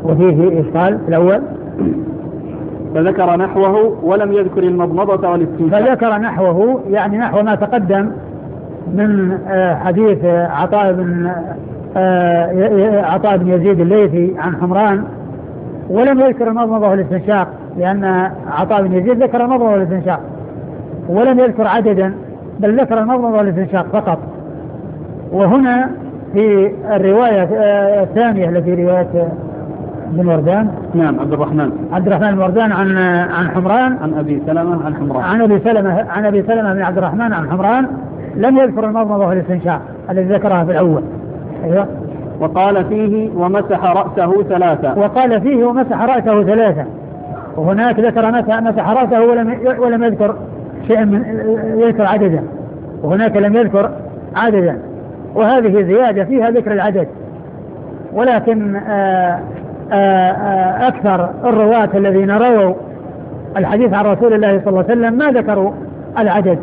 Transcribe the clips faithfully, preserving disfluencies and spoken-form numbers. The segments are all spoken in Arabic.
وفيه إشكال في الأول. فذكر نحوه ولم يذكر المضمضة والاستنشاق. فذكر نحوه يعني نحو ما تقدم من حديث عطاء بن عطاء بن يزيد الليثي عن حمران، ولم يذكر المضمضة والاستنشاق، لأن عطاء بن يزيد ذكر المضمضة والاستنشاق ولم يذكر عددا، بل ذكر المضمضة والاستنشاق فقط. وهنا في الرواية الثانية التي رواية بن وردان، نعم عبد الرحمن عبد الرحمن بن وردان عن عن حمران عن أبي سلمة عن حمران عن أبي سلمة عن أبي سلمة بن عبد الرحمن عن حمران لم يذكر المضمضة والاستنشاق الذي ذكرها في الأول. أيوة. وقال فيه ومسح رأسه ثلاثة. وقال فيه ومسح رأسه ثلاثة. وهناك ذكر مسح رأسه ولم ولم يذكر شيئا من يذكر عددا، وهناك لم يذكر عددا، وهذه زيادة فيها ذكر العدد. ولكن آآ آآ أكثر الرواة الذين رووا الحديث عن رسول الله صلى الله عليه وسلم ما ذكروا العدد،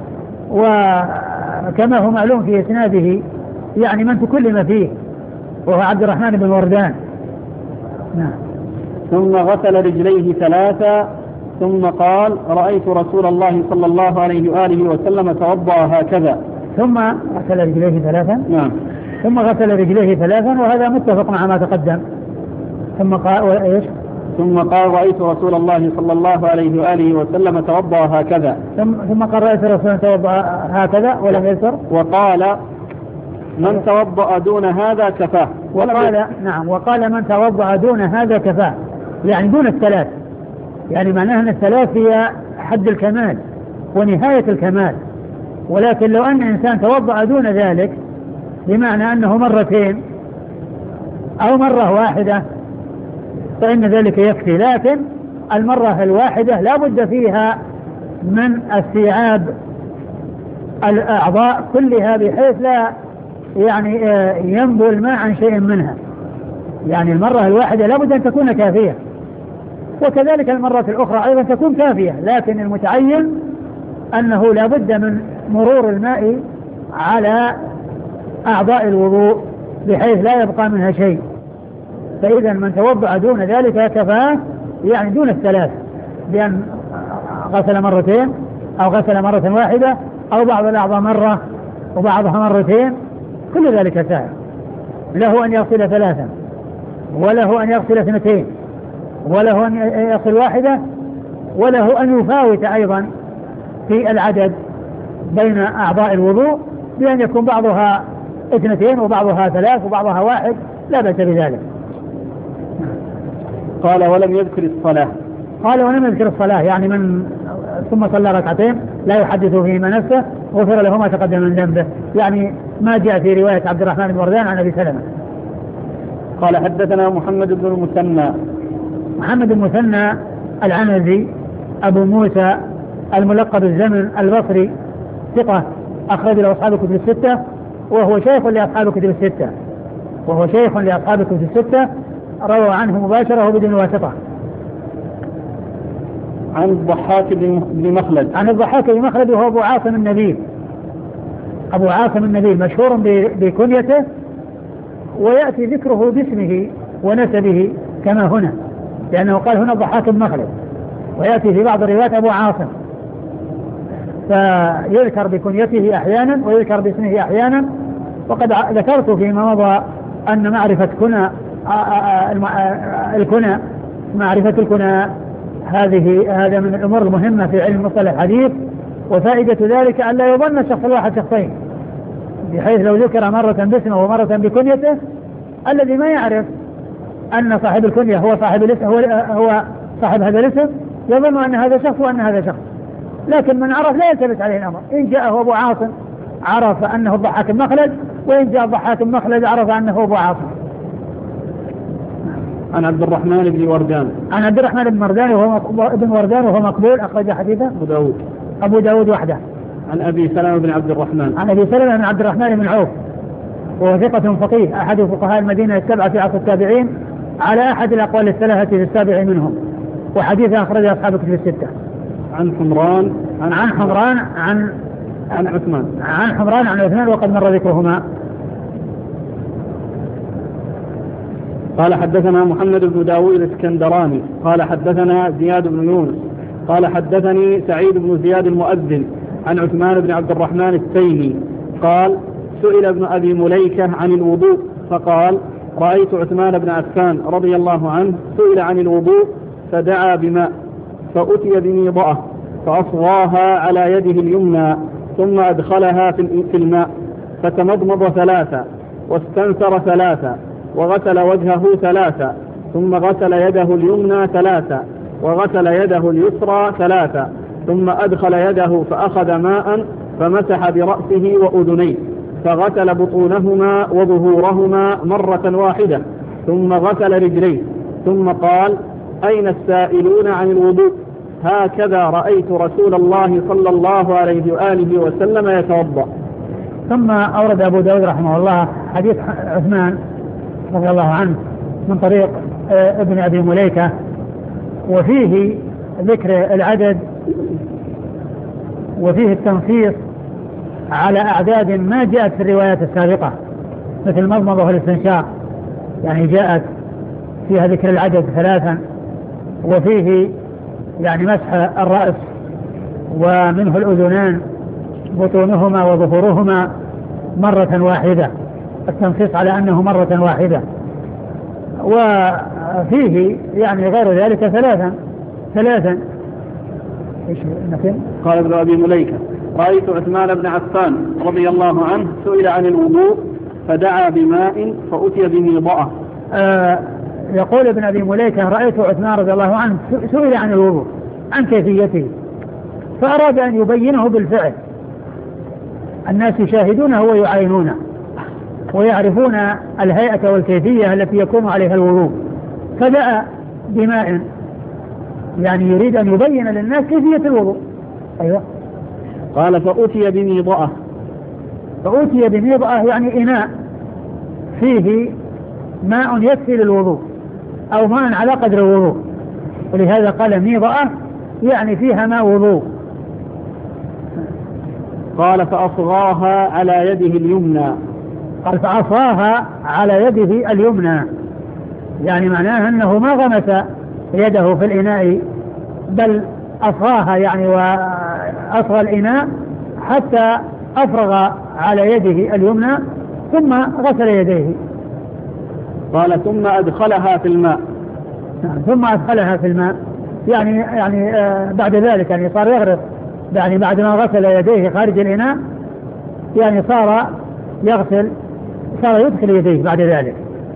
وكما هو معلوم في إسناده يعني من تكلم فيه وهو عبد الرحمن بن وردان. نعم. ثم غسل رجليه ثلاثة ثم قال رأيت رسول الله صلى الله عليه وآله وسلم توضأ هكذا. ثم غسل رجليه ثلاثا. نعم. ثم غسل رجليه ثلاثا، وهذا متفق مع ما تقدم. ثم قال ايش؟ ثم قال رأيت رسول الله صلى الله عليه وآله وسلم توضأ هكذا. ثم ثم قال رأيت رسول الله توضأ هكذا ولم يذكر. وقال من توضأ دون هذا كفاه. وقال نعم وقال من توضأ دون هذا كفاه، يعني دون الثلاث، يعني معناها أن الثلاث هي حد الكمال ونهاية الكمال. ولكن لو أن إنسان توضأ دون ذلك بمعنى أنه مرتين أو مرة واحدة فإن ذلك يكفي، لكن المرة الواحدة لا بد فيها من استيعاب الأعضاء كلها بحيث لا يعني ينبو الماء عن شيء منها، يعني المرة الواحدة لا بد أن تكون كافية، وكذلك المرة الأخرى أيضا تكون كافية، لكن المتعين أنه لا بد من مرور الماء على أعضاء الوضوء بحيث لا يبقى منها شيء. فإذا من توضأ دون ذلك كفاه، يعني دون الثلاث، بأن غسل مرتين أو غسل مرة واحدة أو بعض الأعضاء مرة وبعضها مرتين، كل ذلك سائر. له أن يغسل ثلاثا، وله أن يغسل اثنتين، وله أن يغسل واحدة، وله أن يفاوت أيضا في العدد بين أعضاء الوضوء بأن يكون بعضها اثنتين وبعضها ثلاث وبعضها واحد، لا بأس بذلك. قال ولم يذكر الصلاة. قال ولم يذكر الصلاة، يعني من ثم صلى ركعتين لا يحدث فيهما نفسه غفر له ما تقدم من ذنبه، يعني ما جاء في رواية عبد الرحمن بن وردان عن أبي سلمة. قال حدثنا محمد بن المثنى. محمد بن المثنى العنزي أبو موسى الملقب الزمن البصري، ثقة أخرج له أصحاب الكتب الستة، وهو شيخ لأصحاب الكتب الستة وهو شيخ لأصحاب الكتب الستة روى عنه مباشرة بدون واسطة. عن الضحاك بن مخلد. عن الضحاك بن مخلد وهو أبو عاصم النبيل. أبو عاصم النبيل مشهور بكنيته، ويأتي ذكره باسمه ونسبه كما هنا، لأنه قال هنا الضحاك بن مخلد، ويأتي في بعض الروايات أبو عاصم، فيذكر بكنيته أحيانا ويذكر باسمه أحيانا. وقد ذكرت فيما مضى أن معرفة كنى الكنى معرفة الكنى هذه هذا من الأمور المهمة في علم مصطلح الحديث، وفائدة ذلك أن لا يظن الشخص الواحد شخصين، بحيث لو ذكر مرة باسمه ومرة بكنيته الذي ما يعرف أن صاحب الكنية هو صاحب الاسم هو, هو صاحب هذا الاسم يظن أن هذا شخص وأن هذا شخص، لكن من عرف لا يلتبس عليه الأمر. إن جاءه أبو عاصم عرف أنه الضحاك بن مخلد، وإن جاء الضحاك بن مخلد عرف أنه أبو عاصم. عن عبد الرحمن بن وردان. عن عبد الرحمن بن وردان وهو بن وردان وهو مقبول، أخرج حديثه أبو داود أبو داود وحده. عن أبي سلمة بن عبد الرحمن. عن أبي سلمة بن عبد الرحمن بن عوف وهو ثقة فقيه أحد فقهاء المدينة السبعة في عصر التابعين على أحد الأقوال الثلاثة في السابع منهم، وحديثه أخرج أصحاب الكتب الستة. عن حمران عن, عن حمران عن عن عثمان عن حمران عن عثمان وقد مر ذكرهما. قال حدثنا محمد بن داوود الاسكندراني قال حدثنا زياد بن يونس قال حدثني سعيد بن زياد المؤذن عن عثمان بن عبد الرحمن التيمي قال سئل ابن أبي مليكة عن الوضوء فقال رأيت عثمان بن عفان رضي الله عنه سئل عن الوضوء فدعا بماء فأتي بميضأة فأصغاها على يده اليمنى ثم أدخلها في الماء فتمضمض ثلاثة واستنثر ثلاثة وغسل وجهه ثلاثة ثم غسل يده اليمنى ثلاثة وغسل يده اليسرى ثلاثة ثم أدخل يده فأخذ ماء فمسح برأسه وأذنيه فغسل بطونهما وظهورهما مرة واحدة ثم غسل رجليه ثم قال أين السائلون عن الوضوء هكذا رأيت رسول الله صلى الله عليه وآله وسلم يتوضأ. ثم أورد أبو داود رحمه الله حديث عثمان رضي الله عنه من طريق ابن أبي مليكة وفيه ذكر العدد وفيه التنصيص على أعداد ما جاءت في الروايات السابقة مثل المضمضة والاستنشاق، يعني جاءت فيها ذكر العدد ثلاثا، وفيه يعني مسح الرأس ومنه الأذنان بطونهما وظهورهما مرة واحدة، التنصيص على أنه مرة واحدة، وفيه يعني غير ذلك ثلاثا ثلاثا إيش قال ابن أبي مليكة رأيت عثمان بن عفان رضي الله عنه سئل عن الوضوء فدعا بماء فأتي بميضأة. آه يقول ابن أبي مليكة رأيت عثمان رضي الله عنه سئل عن الوضوء عن كيفيته فأراد أن يبينه بالفعل، الناس يشاهدونه ويعاينونه ويعرفون الهيئة والكيفية التي يكون عليها الوضوء، فدعا بماء يعني يريد أن يبين للناس كيفية الوضوء. أيوة. قال فأتي بميضأة فأتي بميضأة يعني إناء فيه ماء يكفي للوضوء أو ماء على قدر الوضوء، ولهذا قال ميضأة يعني فيها ماء وضوء. قال فأصغاها على يده اليمنى قال فأصغاها على يده اليمنى يعني معناه أنه ما غمس يده في الإناء بل أصغاها يعني وأصغى الإناء حتى أفرغ على يده اليمنى ثم غسل يديه. قال ثم أدخلها في الماء ثم أدخلها في الماء يعني يعني آه بعد ذلك يعني صار يغرق، يعني بعد ما غسل يديه خارج الإناء يعني صار يغسل صار يدخل يديه بعد ذلك.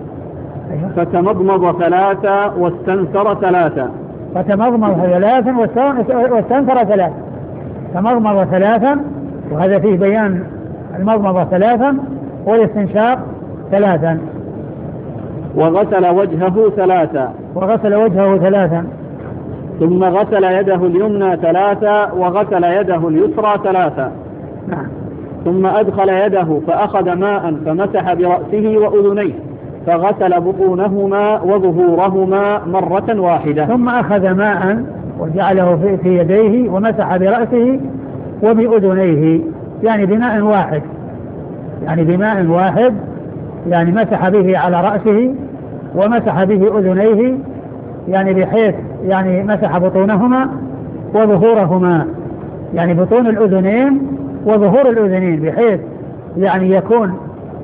فتمضمض ثلاثة واستنثر ثلاثة فتمضمض ثلاثا واستنثر ثلاثا تمضمض ثلاثا، وهذا فيه بيان المضمضة ثلاثا والاستنشاق ثلاثا. وغسل وجهه ثلاثا وغسل وجهه ثلاثا ثم غسل يده اليمنى ثلاثا وغسل يده اليسرى ثلاثا. نعم. ثم أدخل يده فأخذ ماء فمسح برأسه وأذنيه فغسل بطونهما وظهورهما مرة واحدة. ثم أخذ ماء وجعله في, في يديه ومسح برأسه وبأذنيه يعني بماء واحد يعني بماء واحد يعني مسح به على رأسه ومسح به أذنيه يعني بحيث يعني مسح بطونهما وظهورهما يعني بطون الأذنين وظهور الأذنين بحيث يعني يكون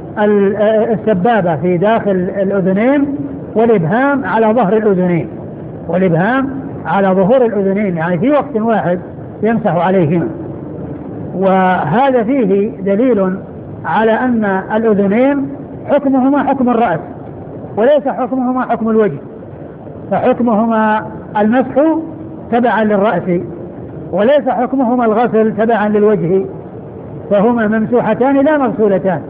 السبابة في داخل الأذنين والإبهام على ظهر الأذنين والإبهام على ظهور الأذنين يعني في وقت واحد يمسح عليهما. وهذا فيه دليل على أن الأذنين حكمهما حكم الرأس وليس حكمهما حكم الوجه، فحكمهما المسح تبعا للرأس وليس حكمهما الغسل تبعا للوجه، فهما ممسوحتان لا مغسولتان.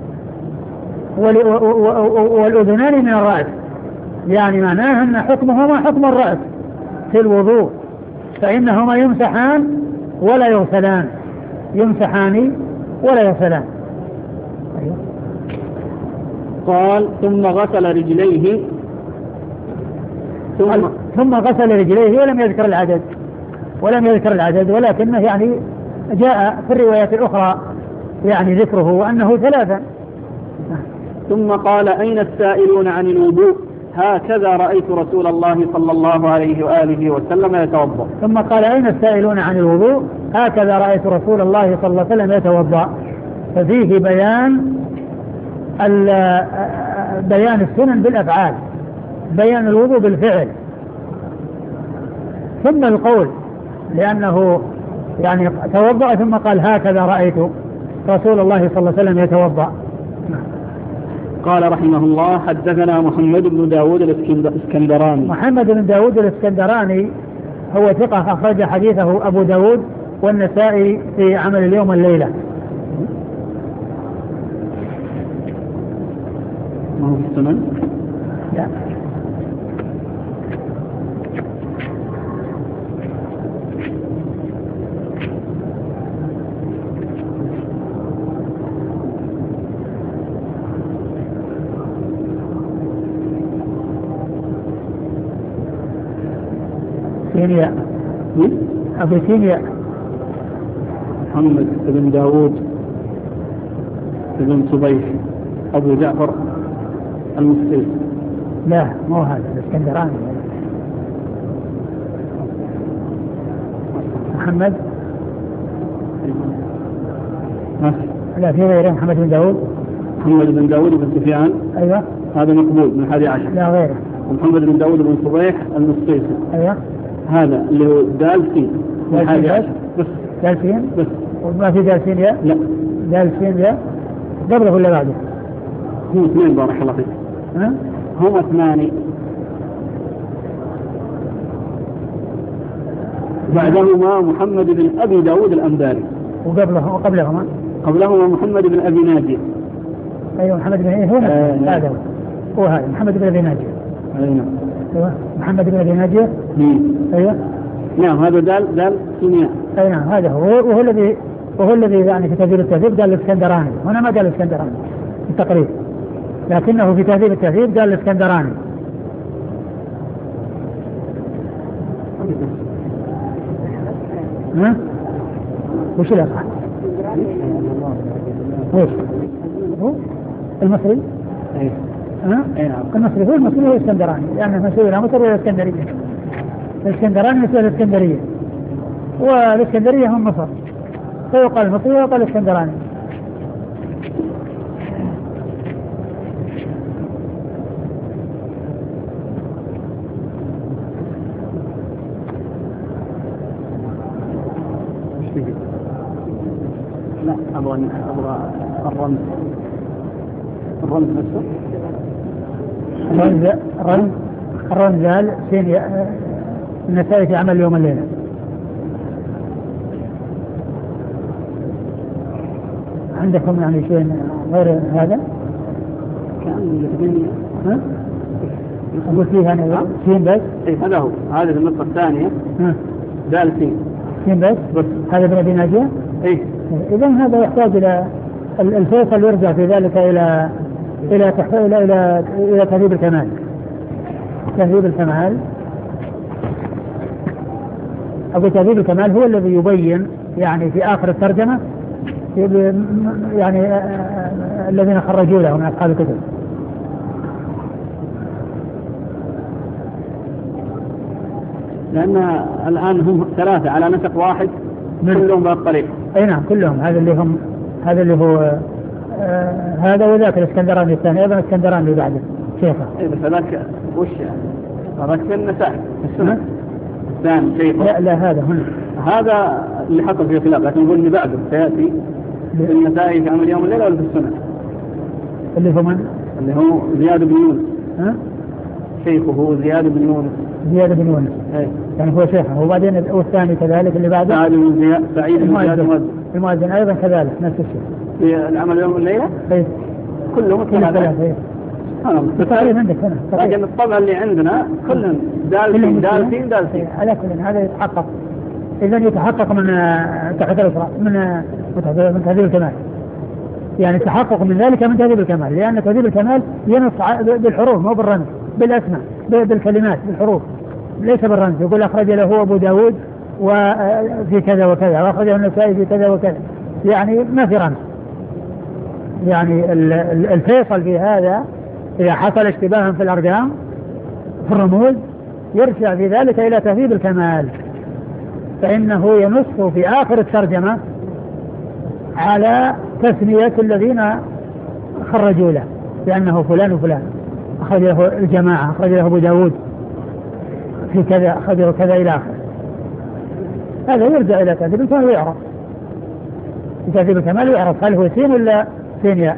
والأذنان من الرأس يعني معناه أن حكمهما حكم الرأس في الوضوء، فإنهما يمسحان ولا يغسلان يمسحان ولا يغسلان. أيوه. قال ثم غسل رجليه ثم, ثم غسل رجليه ولم يذكر العدد ولم يذكر العدد ولكنه يعني جاء في الروايات الأخرى يعني ذكره وأنه ثلاثا. ثم قال أين السائلون عن الوضوء هكذا رأيت رسول الله صلى الله عليه وآله وسلم يتوضأ. ثم قال أين السائلون عن الوضوء؟ هكذا رأيت رسول الله صلى الله عليه وسلم يتوضأ. ففيه بيان بيان السنن بالأفعال، بيان الوضوء بالفعل، ثم القول، لأنه يعني توضأ ثم قال هكذا رأيت رسول الله صلى الله عليه وسلم يتوضأ. قال رحمه الله حدثنا محمد بن داود الاسكندراني. محمد بن داود الاسكندراني هو ثقة أخرج حديثه أبو داود والنسائي في عمل اليوم والليلة. ما هو السنن؟ لا. سينيا أبو سينيا محمد بن داود بن صبيح أبو جعفر المصري. لا مو هذا الاسكندراني. محمد لا في غيره. محمد بن داود محمد بن داود بن سفيان. أيوة هذا مقبول من حادي عشر. لا غيره. ومحمد بن داود بن صبيح المصري. أيوة هذا اللي هو دالسين من حادي عشر بس. دالسين بس وما في دالسين يا؟ لا دالسين يا قبله ولا بعده؟ هم اثنين بارك الله فيك. ها؟ هم اثنان بعدهما محمد بن أبي داود الأنباري. وقبله وقبلهما قبلهما محمد بن أبي ناجي. أيوة محمد بن إيه هو آه هذا هو هو هذا محمد بن أبي ناجي. أيوة أيوة محمد بن أبي ناجي. أيوة نعم هذا دال دال سينياء. أي نعم هذا هو وهو الذي وهو الذي يعني في تهذيب التهذيب قال الاسكندراني. هنا ما قال الاسكندراني في التقريب، لكنه في تهذيب التهذيب قال الاسكندراني. ها؟ وش الأصح؟ وش؟ هو المصري؟ أيه. ها؟ أي نعم. المصري هو المصري هو الاسكندراني، لأنه مسؤول إلى مصر وإلى الإسكندرية. الاسكندراني مسؤول الإسكندرية، والإسكندرية هم مصر، فيقال المصري ويقال الاسكندراني. لا أبغى أبغى الرمز الرمز نفسه. الرمز الرمز الرمز قال سين النسائي في عمل يوم الليلة. عندكم يعني شيء غير هذا؟ كان الاثنين ها؟ أقول فيه أنا سين بس. إيه هذا هو. هذه النقطة الثانية. ها. دال سين. سين بس. بس. هذا ابن أبي ناجية؟ إيه. إذا هذا يحتاج إلى الفيصل يرجع في ذلك إلى إلى إلى إلى إلى تهذيب الكمال. تهذيب الكمال أو تهذيب الكمال هو الذي يبين يعني في آخر الترجمة يعني الذين خرجوا له من أصحاب الكتب. لأن الآن هم ثلاثة على نسق واحد كلهم بالطريق. أي نعم كلهم. هذا اللي هم هذا اللي هو آه هذا وذاك الاسكندراني الثاني أيضا الاسكندراني اللي بعده شيخه. إيه بس هذاك وش يعني؟ هذاك في النسائي السنة الثاني شيخه. لا لا هذا هنا هذا اللي حصل فيه خلاف، لكن نقول اللي بعده سيأتي في النسائي في عمل يوم الليلة ولا في السنة؟ اللي هو من؟ اللي هو زياد بن يونس. ها؟ شيخه هو زياد بن يونس. زياد بن يونس. ايه. يعني هو شيخه. وبعدين والثاني كذلك اللي بعده. سعيد بن زياد. سعيد بن زياد المؤذن. المؤذن أيضا كذلك نفس الشيء. في العمل يوم الليلة؟ ايه. كلهم ثلاثة. ايه. تقريبا عندك هنا. لكن الطبع اللي عندنا كلهم دالسين دالسين دالسين. على كل هذا يتحقق. إذا يتحقق من تحت الإسراء من من تهذيب الكمال. يعني التحقق من ذلك من تهذيب الكمال، لأن تهذيب الكمال ينص بالحروف مو بالرمز، بالأسماء بالكلمات بالحروف ليس بالرمز. يقول أخرج له أبو داود وفي كذا وكذا وأخرجه النسائي في كذا وكذا، يعني ما في رمز. يعني الفيصل في هذا إذا حصل اشتباها في الأرقام في الرموز يرجع في ذلك إلى تهذيب الكمال، فإنه ينص في آخر الترجمة على تسمية الذين خرجوا له لأنه فلان وفلان، أخرج له الجماعة، أخرج له أبو داود في كذا، أخرج له كذا إلى آخر. هذا يرجع إلى تهذيب الكمال ويعرف، في تهذيب الكمال ويعرف هل هو سين ولا سين ياء.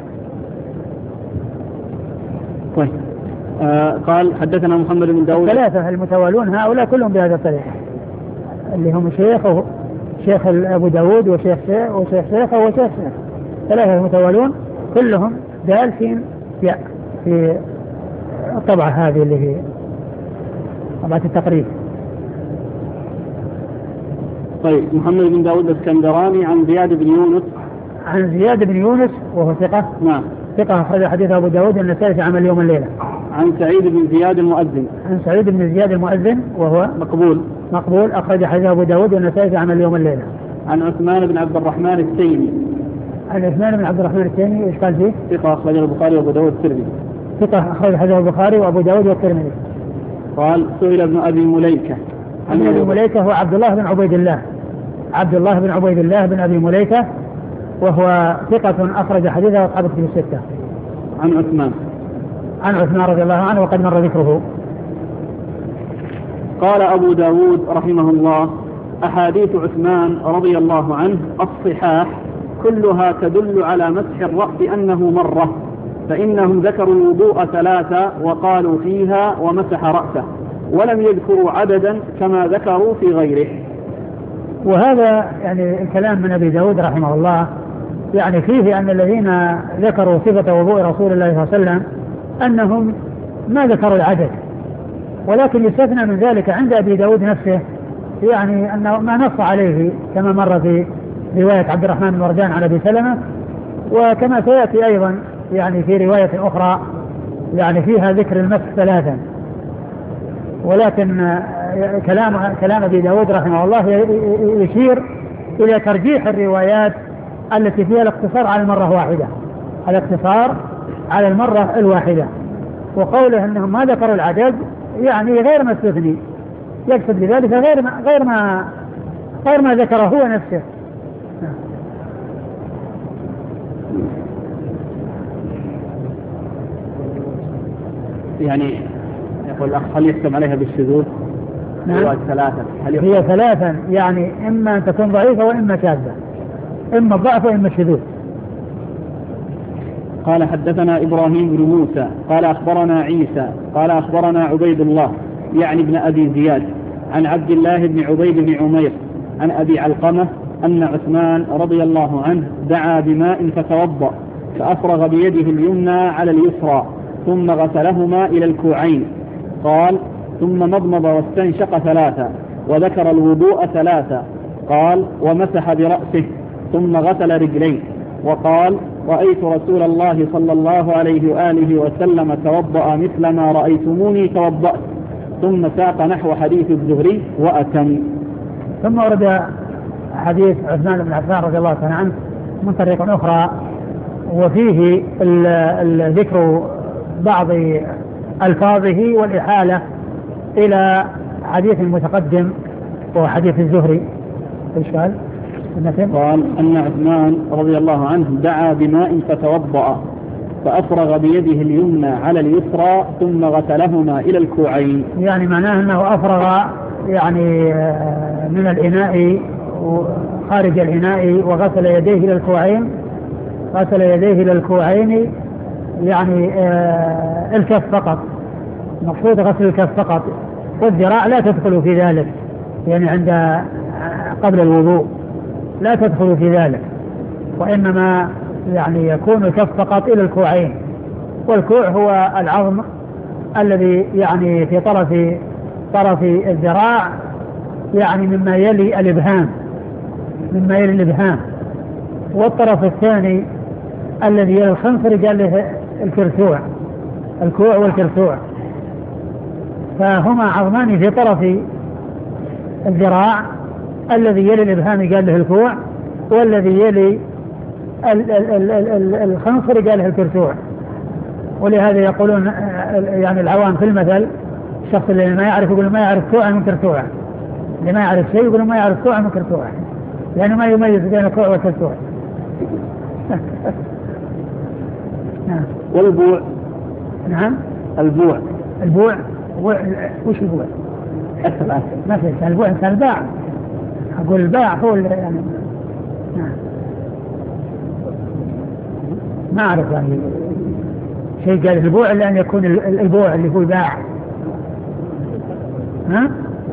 طيب. آه قال حدثنا محمد بن داود. ثلاثة المتوالون هؤلاء كلهم بهذا الطريقة، اللي هم شيخ شيخ أبو داود وشيخ شيخ وشيخ شيخه وشيخ شيخ، ثلاثة المتوالون كلهم دال سين ياء في الطبعة هذه اللي هي طبعة التقريب. طيب. محمد بن داود الاسكندراني عن زياد بن يونس. عن زياد بن يونس وهو ثقة. نعم. ثقة أخرج حديث أبو داود والنسائي في عمل يوم الليلة. عن سعيد بن زياد المؤذن. عن سعيد بن زياد المؤذن وهو مقبول. مقبول أخرج حديث أبو داود والنسائي في عمل يوم الليلة. عن عثمان بن عبد الرحمن التيمي. عن عثمان بن عبد الرحمن التيمي إيش قال فيه؟ ثقة أخرج البخاري وأبو داود والترمذي. ثقة أخرج حديث البخاري وأبو داود والترمذي. قال سئل ابن أبي مليكة. ابن أبي مليكة هو عبد الله بن عبيد الله، عبد الله بن عبيد الله بن أبي مليكة، وهو ثقة أخرج حديثه أصحاب الكتب الستة. عن عثمان. عن عثمان رضي الله عنه وقد مر ذكره. قال أبو داود رحمه الله: أحاديث عثمان رضي الله عنه الصحاح كلها تدل على مسح الرأس أنه مرة، فإنهم ذكروا الوضوء ثلاثة وقالوا فيها ومسح رأسه، ولم يذكروا عددا كما ذكروا في غيره. وهذا يعني الكلام من أبي داود رحمه الله يعني فيه أن الذين ذكروا صفة وضوء رسول الله صلى الله عليه وسلم أنهم ما ذكروا العدد، ولكن يستثنى من ذلك عند أبي داود نفسه يعني أنه ما نص عليه كما مر في رواية عبد الرحمن بن مرجان عن أبي سلمة، وكما سيأتي أيضا يعني في رواية أخرى يعني فيها ذكر المسح ثلاثا. ولكن كلام كلام أبي داود رحمه الله يشير إلى ترجيح الروايات التي فيها الاقتصار على المرة واحدة، الاقتصار على المرة الواحدة، وقوله أنهم ما ذكروا العدد يعني غير ما استثني، يقصد بذلك غير ما غير ما غير ما ذكره هو نفسه. يعني يقول الأخ هل يحكم عليها بالشذوذ؟ نعم. ثلاثة. هل هي ثلاثا يعني إما أن تكون ضعيفة وإما شاذة، إما الضعف وإما الشذوذ. قال حدثنا إبراهيم بن موسى قال أخبرنا عيسى قال أخبرنا عبيد الله يعني ابن أبي زياد عن عبد الله بن عبيد بن عمير عن أبي علقمة أن عثمان رضي الله عنه دعا بماء فتوضأ فأفرغ بيده اليمنى على اليسرى ثم غسلهما إلى الكوعين. قال ثم مضمض واستنشق ثلاثة وذكر الوضوء ثلاثة. قال ومسح برأسه ثم غسل رجليه. وقال رأيت رسول الله صلى الله عليه وآله وسلم توضأ مثل ما رأيتموني توضأت. ثم ساق نحو حديث الزهري وأتم. ثم ورد حديث عثمان بن عفان رضي الله عنه من طريق أخرى وفيه الذكر بعض ألفاظه والإحالة إلى حديث المتقدم وهو حديث الزهري. إيش قال؟ قال أن عثمان رضي الله عنه دعا بماء فتوضأ فأفرغ بيده اليمنى على اليسرى ثم غسلهما إلى الكوعين. يعني معناه أنه أفرغ يعني من الإناء خارج الإناء وغسل يديه إلى الكوعين، غسل يديه إلى الكوعين يعني الكف فقط، مقصود غسل الكف فقط، والذراع لا تدخل في ذلك يعني عند قبل الوضوء لا تدخل في ذلك، وإنما يعني يكون الكف فقط إلى الكوعين. والكوع هو العظم الذي يعني في طرف طرف الذراع يعني مما يلي الإبهام مما يلي الإبهام والطرف الثاني الذي يلي الخنصر قال له الكرسوع، الكوع والكرسوع، فهما عظمان في طرف الذراع، الذي يلي الإبهام قال له الكوع، والذي يلي الخنصر قال له الكرسوع. ولهذا يقولون يعني العوام في المثل الشخص اللي ما يعرف يقول ما يعرف كوعا من كرتوعا، اللي ما يعرف شيء يقول ما يعرف كوعا من كرتوعا، لأنه ما يميز بين الكوع والكرتوع. نعم. والبوع. نعم. البوع. البوع وش البوع؟ ما في البوع كان الباع، أقول الباع هو يعني. نعم. ما أعرف يعني شيء قال البوع إلا أن يكون البوع اللي هو الباع. ها؟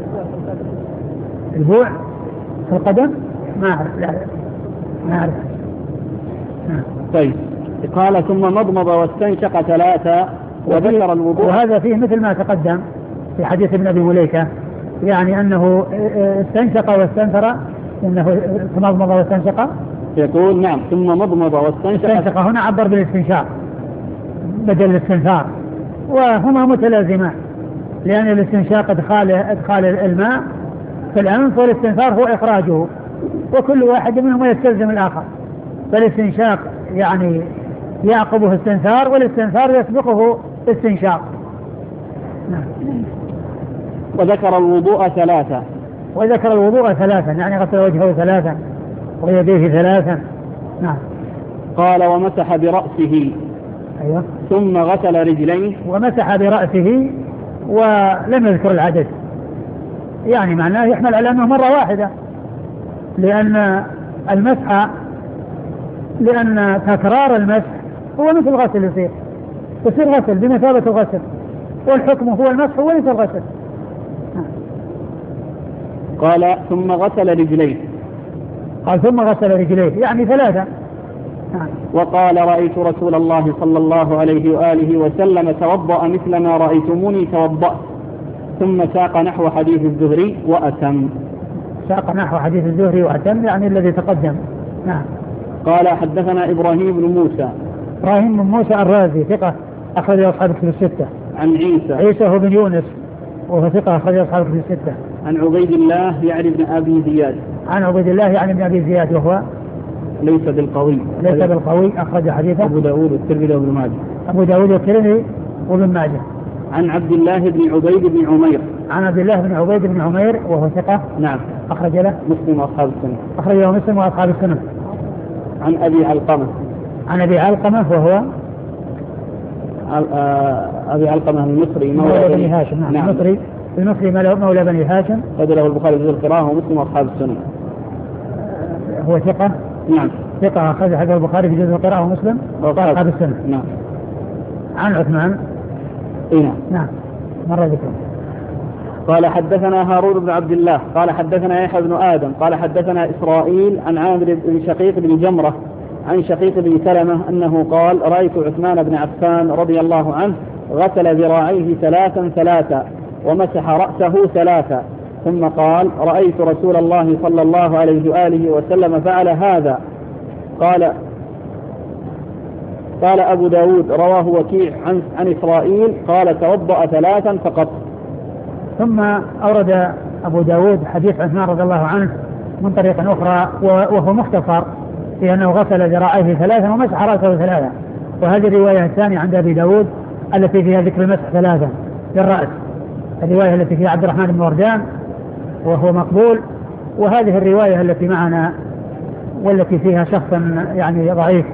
البوع في القدم ما أعرف. لا ما أعرف. طيب قال ثم مضمض واستنشق ثلاثة وذكر الوضوء. وهذا فيه مثل ما تقدم في حديث ابن أبي مليكة، يعني أنه استنشق واستنثر، إنه مضمض واستنشق. يقول نعم ثم مضمض واستنشق. استنشق هنا عبر بالاستنشاق بدل الاستنثار، وهما متلازمان، لأن الاستنشاق إدخال إدخال الماء في الأنف، والاستنثار هو إخراجه، وكل واحد منهما يستلزم الآخر، فالاستنشاق يعني يعقبه استنثار، والاستنثار يسبقه استنشاق. نعم. وذكر الوضوء ثلاثة. وذكر الوضوء ثلاثا، يعني غسل وجهه ثلاثا ويديه ثلاثا. نعم. قال ومسح برأسه. أيوة. ثم غسل رجليه. ومسح برأسه ولم يذكر العدد، يعني معناه يحمل على أنه مرة واحدة، لأن المسح لأن تكرار المسح هو مثل غسل، يصير يصير غسل بمثابة الغسل، والحكم هو المسح وليس الغسل. قال ثم غسل رجليه. قال ثم غسل رجليه يعني ثلاثة. وقال رأيت رسول الله صلى الله عليه وآله وسلم توضأ مثل ما رأيتموني توضأت. ثم ساق نحو حديث الزهري وأتم. ساق نحو حديث الزهري وأتم يعني الذي تقدم. نعم. قال حدثنا إبراهيم بن موسى. إبراهيم بن موسى الرازي ثقة أخرج أصحاب الكتب الستة. عن عيسى. عيسى هو بن يونس وهو ثقة أخرج أصحاب الكتب الستة. عن عبيد الله يعني ابن أبي زياد. عن عبيد الله يعني ابن أبي زياد وهو ليس بالقوي. ليس بالقوي أخرج حديثه أبو داود والترمذي وابن ماجه. أبو داود والترمذي وابن ماجه. عن عبد الله بن عبيد بن عمير. عن عبد الله بن عبيد بن عمير وهو ثقة. نعم. أخرج له مسلم وأصحاب السنة. أخرجه مسلم وأصحاب السنة. عن أبي علقمة. عن أبي علقمة وهو أبي علقمة المصري مولى بني هاشم. نعم. نعم. المصري المصري مولى بني هاشم. أخرج له البخاري في القراءة ومسلم وأصحاب السنة. هو ثقة. نعم. ثقة أخرج حديث البخاري في جزء القراءة ومسلم وأصحاب السنة. نعم. عن عثمان. إيه نعم. نعم مرة ذكره. قال حدثنا هارون بن عبد الله قال حدثنا يحيى بن آدم قال حدثنا إسرائيل عن عامر بن شقيق بن جمرة عن شقيق بن سلمة أنه قال رأيت عثمان بن عفان رضي الله عنه غسل ذراعيه ثلاثا ثلاثا ومسح رأسه ثلاثا، ثم قال رأيت رسول الله صلى الله عليه وآله وسلم فعل هذا. قال قال أبو داود رواه وكيع عن, عن إسرائيل قال توضأ ثلاثا فقط. ثم أورد أبو داود حديث عثمان رضي الله عنه من طريق أخرى وهو مختصر في أنه غسل ذراعيه ثلاثا ومسح رأسه ثلاثا، وهذه الرواية الثانية عند أبي داود التي فيها ذكر المسح ثلاثا للرأس، الرواية التي فيها عبد الرحمن بن وردان وهو مقبول، وهذه الرواية التي معنا والتي فيها شخص يعني ضعيف.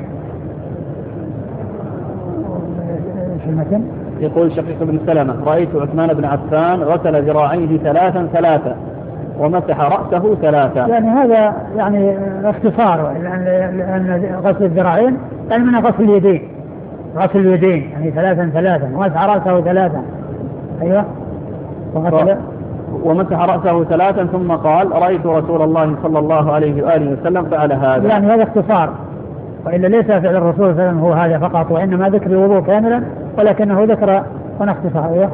في المتن يقول شقيق بن سلمة رأيت عثمان بن عفان غسل ذراعيه ثلاثا ثلاثا ومسح رأسه ثلاثا. يعني هذا يعني اختصار، لأن غسل الذراعين يعني من غسل اليدين، غسل اليدين يعني ثلاثا ثلاثا ومسح رأسه ثلاثا. أيوة. وغسل ومسح رأسه ثلاثا ثم قال رأيت رسول الله صلى الله عليه وآله وسلم فعل هذا. يعني هذا اختصار، وإلا ليس فعل الرسول صلى الله عليه وسلم هو هذا فقط، وإنما ذكر الوضوء كاملا ولكنه ذكر ونختصر. أيوة.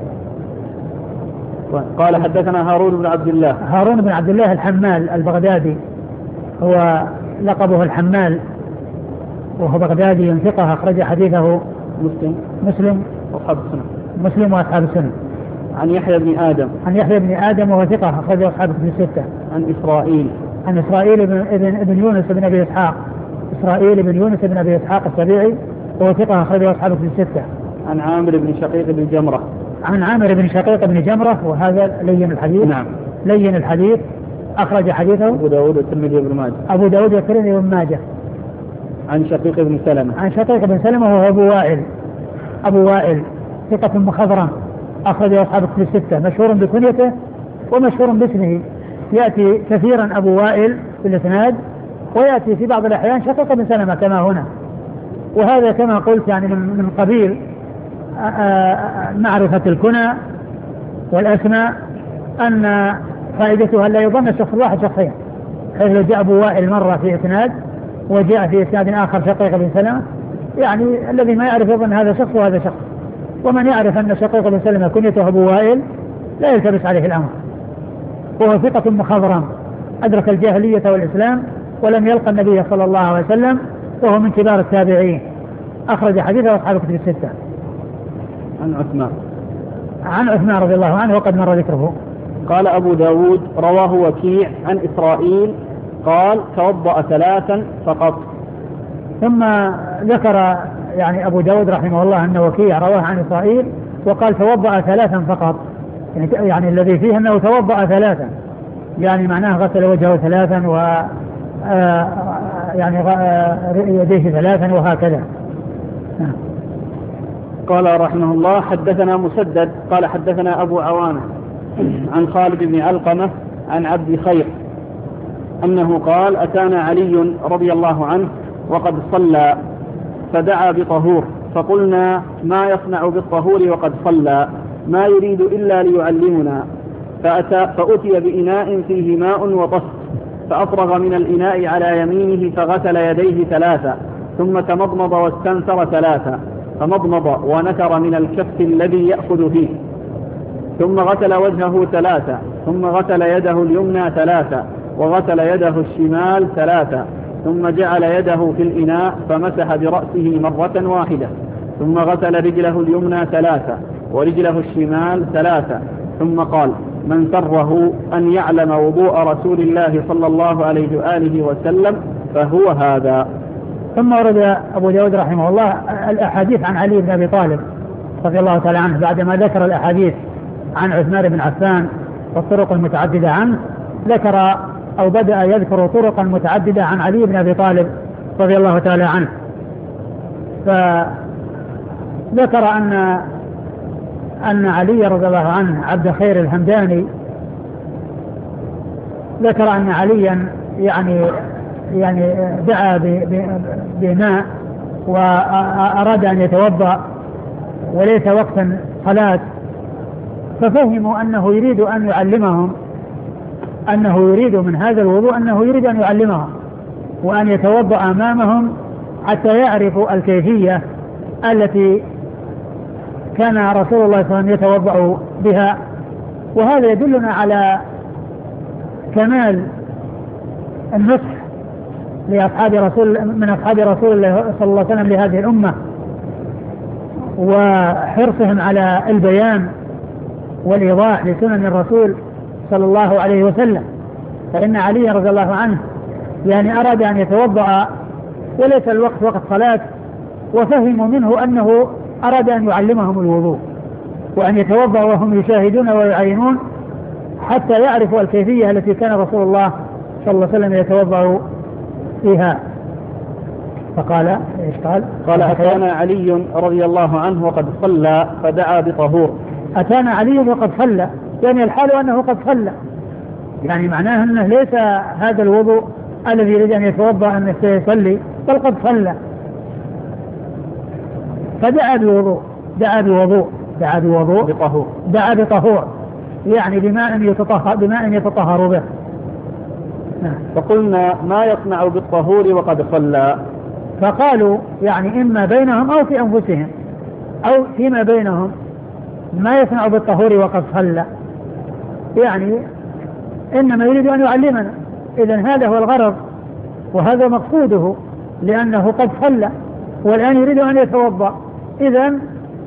قال حدثنا هارون بن عبد الله. هارون بن عبد الله الحمال البغدادي، هو لقبه الحمال وهو بغدادي ثقة أخرج حديثه مسلم مسلم وأصحاب السنة. مسلم وأصحاب السنة. عن يحيى بن آدم. عن يحيى بن آدم وهو ثقة أخرج أصحاب الكتب الستة. عن إسرائيل. عن إسرائيل بن ابن, ابن يونس بن أبي إسحاق. إسرائيل بن يونس بن أبي إسحاق السبيعي وهو ثقة أخرج أصحاب الكتب الستة. عن عامر بن شقيق بن جمرة. عن عامر بن شقيق بن جمرة وهذا لين الحديث. نعم. لين الحديث أخرج حديثه أبو داود والترمذي وابن ماجه. أبو داود والترمذي وابن ماجه. عن شقيق بن سلمة. عن شقيق بن سلمة وهو أبو وائل. أبو وائل ثقة مخضرم أخرج أصحاب الكتب الستة، مشهور بكنيته ومشهور باسمه، يأتي كثيرا أبو وائل في الإسناد ويأتي في بعض الأحيان شقيق بن سلمة كما هنا. وهذا كما قلت يعني من قبيل معرفة الكنى والأسماء، أن فائدتها لا يظن الشخص الواحد شخصين، حيث لو جاء أبو وائل مرة في إسناد وجاء في إسناد آخر شقيق بن سلمة، يعني الذي ما يعرف يظن هذا شخص وهذا شخص، ومن يعرف أن شقيق بن سلمة كنيته أبو وائل لا يلتبس عليه الأمر. وهو ثقة مخضرم أدرك الجاهلية والإسلام ولم يلقى النبي صلى الله عليه وسلم، وهو من كبار التابعين، أخرج حديثه أصحاب الكتب الستة. عن عثمان. عن عثمان رضي الله عنه وقد مر ذكره. قال أبو داود رواه وكيع عن إسرائيل قال توضأ ثلاثا فقط. ثم ذكر يعني أبو داود رحمه الله أن وكيع رواه عن إسرائيل وقال توضأ ثلاثا فقط، يعني, يعني الذي فيه أنه توضأ ثلاثا، يعني معناه غسل وجهه ثلاثا و آه يعني يديه ثلاثا وهكذا. قال رحمه الله حدثنا مسدد قال حدثنا أبو عوانة عن خالد بن علقمة عن عبد خير أنه قال أتانا علي رضي الله عنه وقد صلى فدعا بطهور، فقلنا ما يصنع بالطهور وقد صلى؟ ما يريد إلا ليعلمنا. فأتى فأتي بإناء فيه ماء وطست، فأفرغ من الإناء على يمينه فغسل يديه ثلاثة، ثم تمضمض واستنثر ثلاثة، فمضمض ونثر من الكف الذي يأخذ فيه، ثم غسل وجهه ثلاثة، ثم غسل يده اليمنى ثلاثة، وغسل يده الشمال ثلاثة، ثم جعل يده في الإناء فمسح برأسه مرة واحدة، ثم غسل رجله اليمنى ثلاثة ورجله الشمال ثلاثة، ثم قال من سره أن يعلم وضوء رسول الله صلى الله عليه وآله وسلم فهو هذا. ثم ورد أبو داود رحمه الله الأحاديث عن علي بن أبي طالب رضي الله تعالى عنه، بعدما ذكر الأحاديث عن عثمان بن عفان والطرق المتعددة عنه، ذكر أو بدأ يذكر طرقا متعددة عن علي بن أبي طالب رضي الله تعالى عنه. فذكر أن أن علي رضي الله عنه عبد خير الهمداني ذكر أن عليا يعني يعني دعا بماء وأراد أن يتوضأ وليس وقتا صلاة، ففهموا أنه يريد أن يعلمهم، أنه يريد من هذا الوضوء أنه يريد أن يعلمهم وأن يتوضأ أمامهم حتى يعرفوا الكيفية التي كان رسول الله صلى الله عليه وسلم يتوضأ بها. وهذا يدلنا على كمال النصح لأصحاب رسول من أصحاب رسول الله صلى الله عليه وسلم لهذه الأمة، وحرصهم على البيان والإيضاح لسنن الرسول صلى الله عليه وسلم. فإن علي رضي الله عنه يعني أراد أن يتوضأ وليس الوقت وقت صلاة، وفهموا منه أنه أراد أن يعلمهم الوضوء وأن يتوضأ وهم يشاهدون ويعينون حتى يعرفوا الكيفية التي كان رسول الله صلى الله عليه وسلم يتوضأ فيها. فقال إيش قال؟ قال أتانا علي رضي الله عنه وقد صلى فدعا بطهور. أتانا علي وقد صلى، يعني الحال أنه قد صلى، يعني معناه أنه ليس هذا الوضوء الذي يريد أن يتوضأ أن يصلي، بل قد صلى. فدعا بوضوء دعا بوضوء دعا بوضوء بطهور دعا بطهور يعني بماء يتطهر بماء يتطهر به. فقلنا ما يصنع بالطهور وقد صلى؟ فقالوا يعني إما بينهم أو في أنفسهم أو فيما بينهم ما يصنع بالطهور وقد صلى، يعني إنما يريد أن يعلمنا. إذن هذا هو الغرض وهذا مقصوده، لأنه قد صلى والآن يريد أن يتوضأ. إذن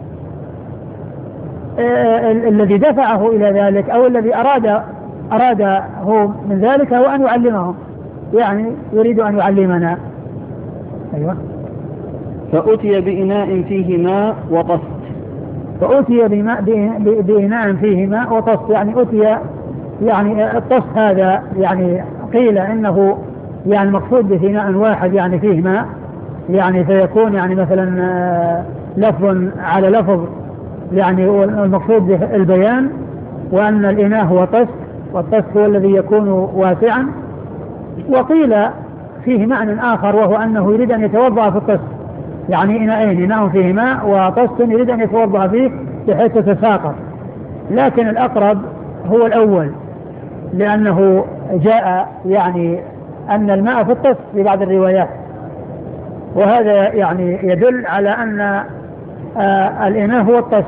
آه الذي دفعه إلى ذلك أو الذي أراد أراد هو من ذلك هو أن يعلمهم، يعني يريد أن يعلمنا. أيوة. فأتي بإناء فيه ماء وطست. فأتي بماء بإناء فيه ماء وطست، يعني أتي يعني الطست هذا يعني قيل إنه يعني مقصود بإناء واحد يعني فيه ماء، يعني فيكون يعني مثلا لفظ على لفظ، يعني المقصود بالبيان وأن الإناء هو طست، والطست هو الذي يكون واسعا. وقيل فيه معنى آخر وهو أنه يريد أن يتوضأ في الطست، يعني إناءين، إناء فيه ماء وطست يريد أن يتوضأ فيه بحيث تتساقط. لكن الأقرب هو الأول، لأنه جاء يعني أن الماء في الطست في بعض الروايات، وهذا يعني يدل على أن آه الإناء هو الطست.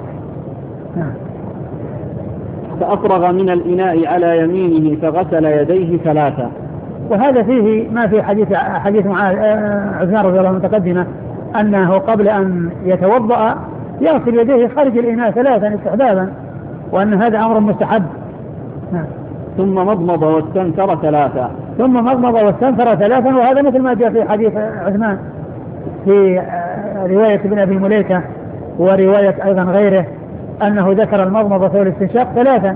فأفرغ من الإناء على يمينه فغسل يديه ثلاثة. وهذا فيه ما في حديث حديث عثمان رضي الله عنه متقدمة أنه قبل أن يتوضأ يغسل يديه خارج الإناء ثلاثا استحبابا، وأن هذا أمر مستحب. ثم مضمض واستنثر ثلاثا. ثم مضمض واستنثر ثلاثا، وهذا مثل ما جاء في حديث عثمان في رواية ابن أبي مليكة ورواية أيضا غيره أنه ذكر المضمضة والاستنشاق ثلاثا.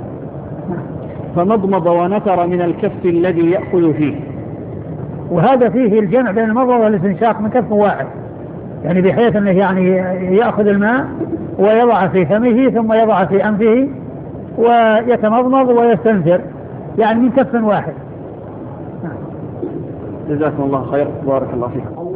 فمضمض ونثر من الكف الذي يأخذ فيه. وهذا فيه الجمع بين المضمضة والاستنشاق من كف واحد، يعني بحيث أنه يعني يأخذ الماء ويضع في فمه ثم يضع في أنفه ويتمضمض ويستنثر، يعني من كف واحد. جزاكم الله خير، بارك الله فيكم.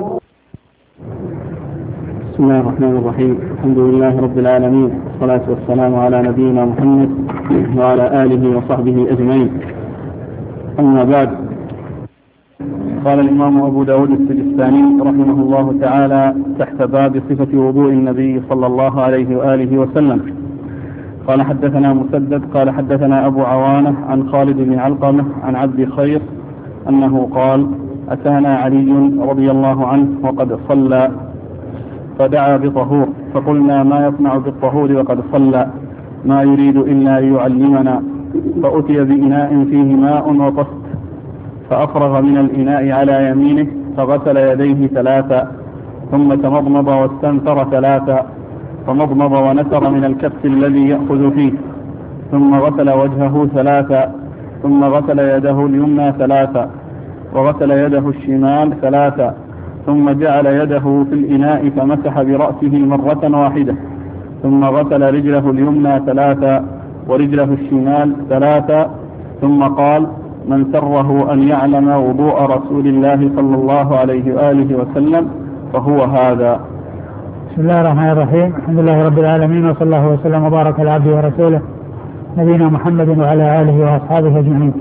بسم الله الرحمن الرحيم، الحمد لله رب العالمين، والصلاة والسلام على نبينا محمد وعلى آله وصحبه أجمعين. أما بعد، قال الإمام أبو داود السجستاني رحمه الله تعالى تحت باب صفة وضوء النبي صلى الله عليه وآله وسلم، قال حدثنا مسدد قال حدثنا أبو عوانة عن خالد بن علقمة عن عبد خير أنه قال أتانا علي رضي الله عنه وقد صلى فدعا بطهور، فقلنا ما يصنع بالطهور وقد صلى، ما يريد إلا يعلمنا، فأتي بإناء فيه ماء وطست، فأفرغ من الإناء على يمينه فغسل يديه ثلاثا، ثم تمضمض واستنثر ثلاثا، فمضمض ونثر من الكف الذي يأخذ فيه، ثم غسل وجهه ثلاثا، ثم غسل يده اليمنى ثلاثا، وغسل يده الشمال ثلاثا، ثم جعل يده في الإناء فمسح برأسه مرة واحدة، ثم غسل رجله اليمنى ثلاثا ورجله الشمال ثلاثا، ثم قال من سره أن يعلم وضوء رسول الله صلى الله عليه وآله وسلم فهو هذا. بسم الله الرحمن الرحيم، الحمد لله رب العالمين، وصلى الله وسلم وبارك على عبده ورسوله نبينا محمد وعلى آله وأصحابه أجمعين.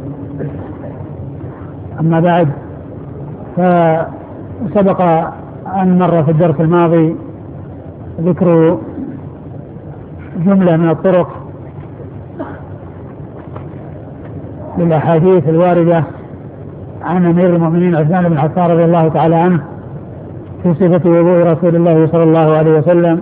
أما بعد، فسبق أن مر في الدرس الماضي ذكر جملة من الطرق للأحاديث الواردة عن أمير المؤمنين عثمان بن عفان رضي الله تعالى عنه في صفة وضوء رسول الله صلى الله عليه وسلم.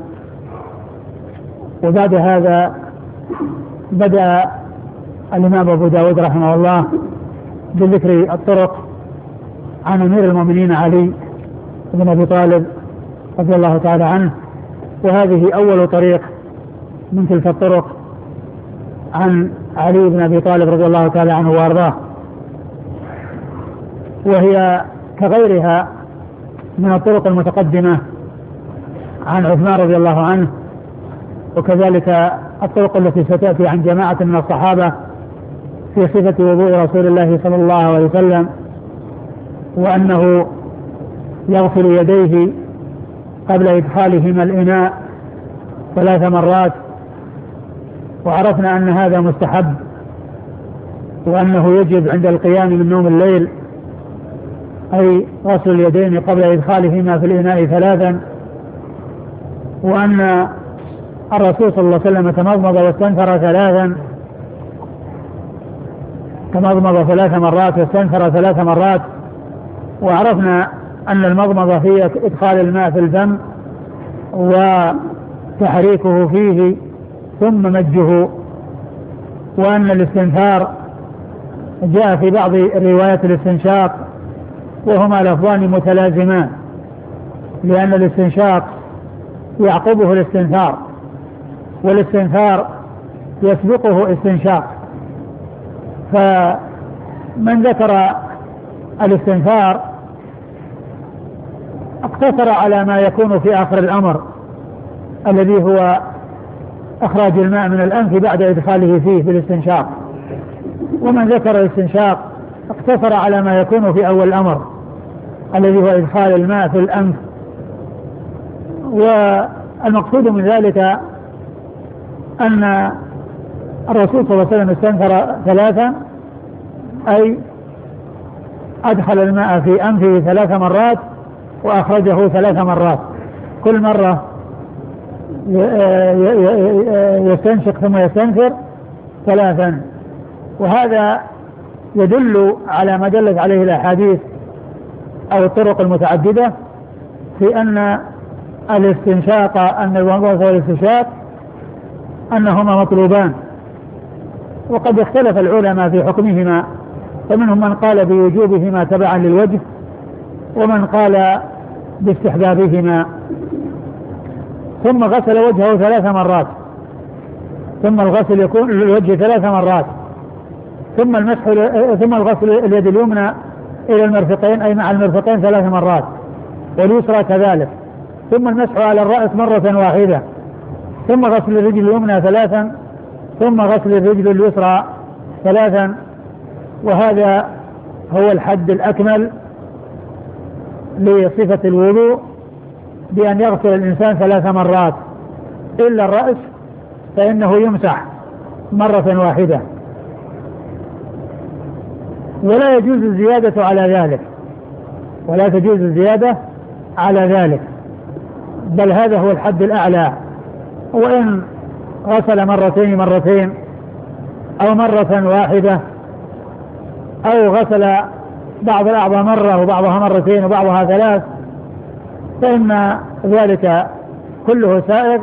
وبعد هذا بدأ الإمام أبو داود رحمه الله بذكر الطرق عن أمير المؤمنين علي بن أبي طالب رضي الله تعالى عنه، وهذه أول طريق من تلك الطرق عن علي بن أبي طالب رضي الله تعالى عنه وأرضاه، وهي كغيرها من الطرق المتقدمة عن عثمان رضي الله عنه، وكذلك الطرق التي ستأتي عن جماعة من الصحابة في صفة وضوء رسول الله صلى الله عليه وسلم، وأنه يغسل يديه قبل إدخالهما الإناء ثلاث مرات، وعرفنا أن هذا مستحب، وأنه يجب عند القيام من نوم الليل أي غسل اليدين قبل إدخالهما في الإناء ثلاثا، وأن الرسول صلى الله عليه وسلم تمضمض واستنثر ثلاثا، تمضمض ثلاث مرات واستنثر ثلاث مرات. وعرفنا أن المضمضة هي إدخال الماء في الفم وتحريكه فيه ثم مجه، وأن الاستنثار جاء في بعض الروايات الاستنشاق، وهما لفظان متلازمان، لأن الاستنشاق يعقبه الاستنثار، والاستنثار يسبقه استنشاق، فمن ذكر الاستنثار اقتصر على ما يكون في آخر الأمر الذي هو إخراج الماء من الأنف بعد إدخاله فيه بالاستنشاق، ومن ذكر الاستنشاق اقتصر على ما يكون في أول الأمر الذي هو إدخال الماء في الأنف. والمقصود من ذلك أن الرسول صلى الله عليه وسلم استنثر ثلاثا، أي أدخل الماء في أنفه ثلاث مرات وأخرجه ثلاث مرات، كل مرة يستنشق ثم يستنثر ثلاثا. وهذا يدل على ما دلت عليه الأحاديث أو الطرق المتعددة في أن الاستنشاق أن الوضوء والاستنشاق أنهما مطلوبان، وقد اختلف العلماء في حكمهما، فمنهم من قال بوجوبهما تبعا للوجه، ومن قال باستحبابهما. ثم غسل وجهه ثلاث مرات، ثم الغسل يكون للوجه ثلاث مرات، ثم المسح ثم الغسل اليد اليمنى إلى المرفقين أي مع المرفقين ثلاث مرات، واليسرى كذلك، ثم المسح على الرأس مرة واحدة، ثم غسل الرجل اليمنى ثلاثا، ثم غسل الرجل اليسرى ثلاثا. وهذا هو الحد الأكمل لصفة الوضوء، بأن يغسل الإنسان ثلاث مرات، إلا الرأس فإنه يمسح مرة واحدة، ولا يجوز الزيادة على ذلك، ولا تجوز الزيادة على ذلك، بل هذا هو الحد الأعلى. وإن غسل مرتين مرتين أو مرة واحدة أو غسل بعض الأعضاء مرة وبعضها مرتين وبعضها ثلاث، فإن ذلك كله سائغ.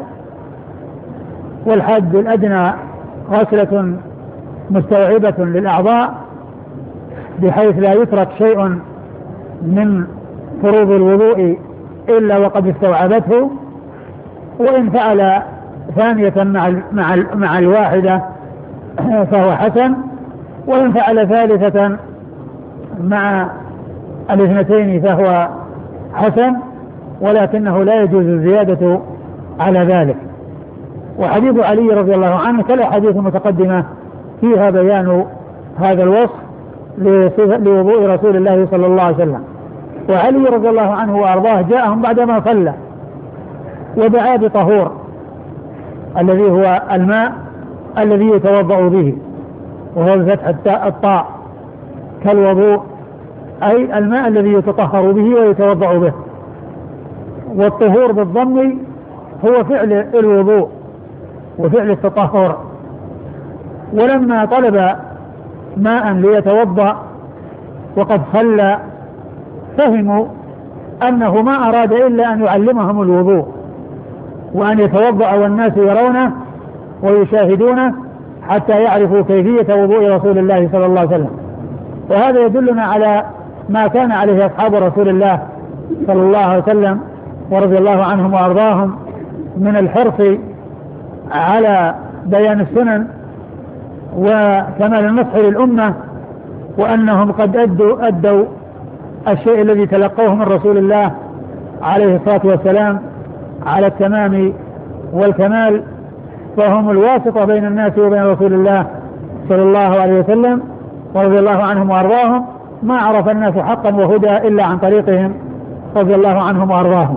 والحد الأدنى غسلة مستوعبة للأعضاء بحيث لا يترك شيء من فروض الوضوء إلا وقد استوعبته، وإن فعل ثانية مع مع مع الواحدة فهو حسن، وإن فعل ثالثة مع الاثنتين فهو حسن، ولكنه لا يجوز الزيادة على ذلك. وحديث علي رضي الله عنه كالأحاديث المتقدمة فيها بيان هذا الوصف لوضوء رسول الله صلى الله عليه وسلم. وعلي رضي الله عنه وأرضاه جاءهم بعدما صلى ودعا بطهور الذي هو الماء الذي يتوضأ به، وهو بفتح الطاء كالوضوء، أي الماء الذي يتطهر به ويتوضأ به. والطهور بالضم هو فعل الوضوء وفعل التطهر. ولما طلب ماء ليتوضأ وقد صلى فهموا أنه ما أراد إلا أن يعلمهم الوضوء وأن يتوضأ والناس يرونه ويشاهدونه حتى يعرفوا كيفية وضوء رسول الله صلى الله عليه وسلم. وهذا يدلنا على ما كان عليه أصحاب رسول الله صلى الله عليه وسلم ورضي الله عنهم وأرضاهم من الحرص على بيان السنن وكمال النصح للأمة، وأنهم قد أدوا, أدوا الشيء الذي تلقوه من رسول الله عليه الصلاة والسلام على التمام والكمال، فهم الواسطة بين الناس وبين رسول الله صلى الله عليه وسلم ورضي الله عنهم وأرضاهم. ما عرف الناس حقا وهدى إلا عن طريقهم رضي الله عنهم وأرضاهم.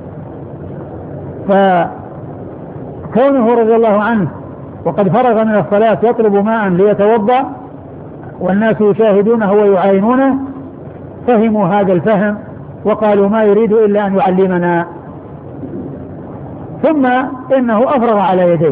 فكونه رضي الله عنه وقد فرغ من الصلاة يطلب ماء ليتوضأ والناس يشاهدونه ويعاينونه فهموا هذا الفهم وقالوا ما يريد إلا أن يعلمنا. ثم إنه أفرغ على يديه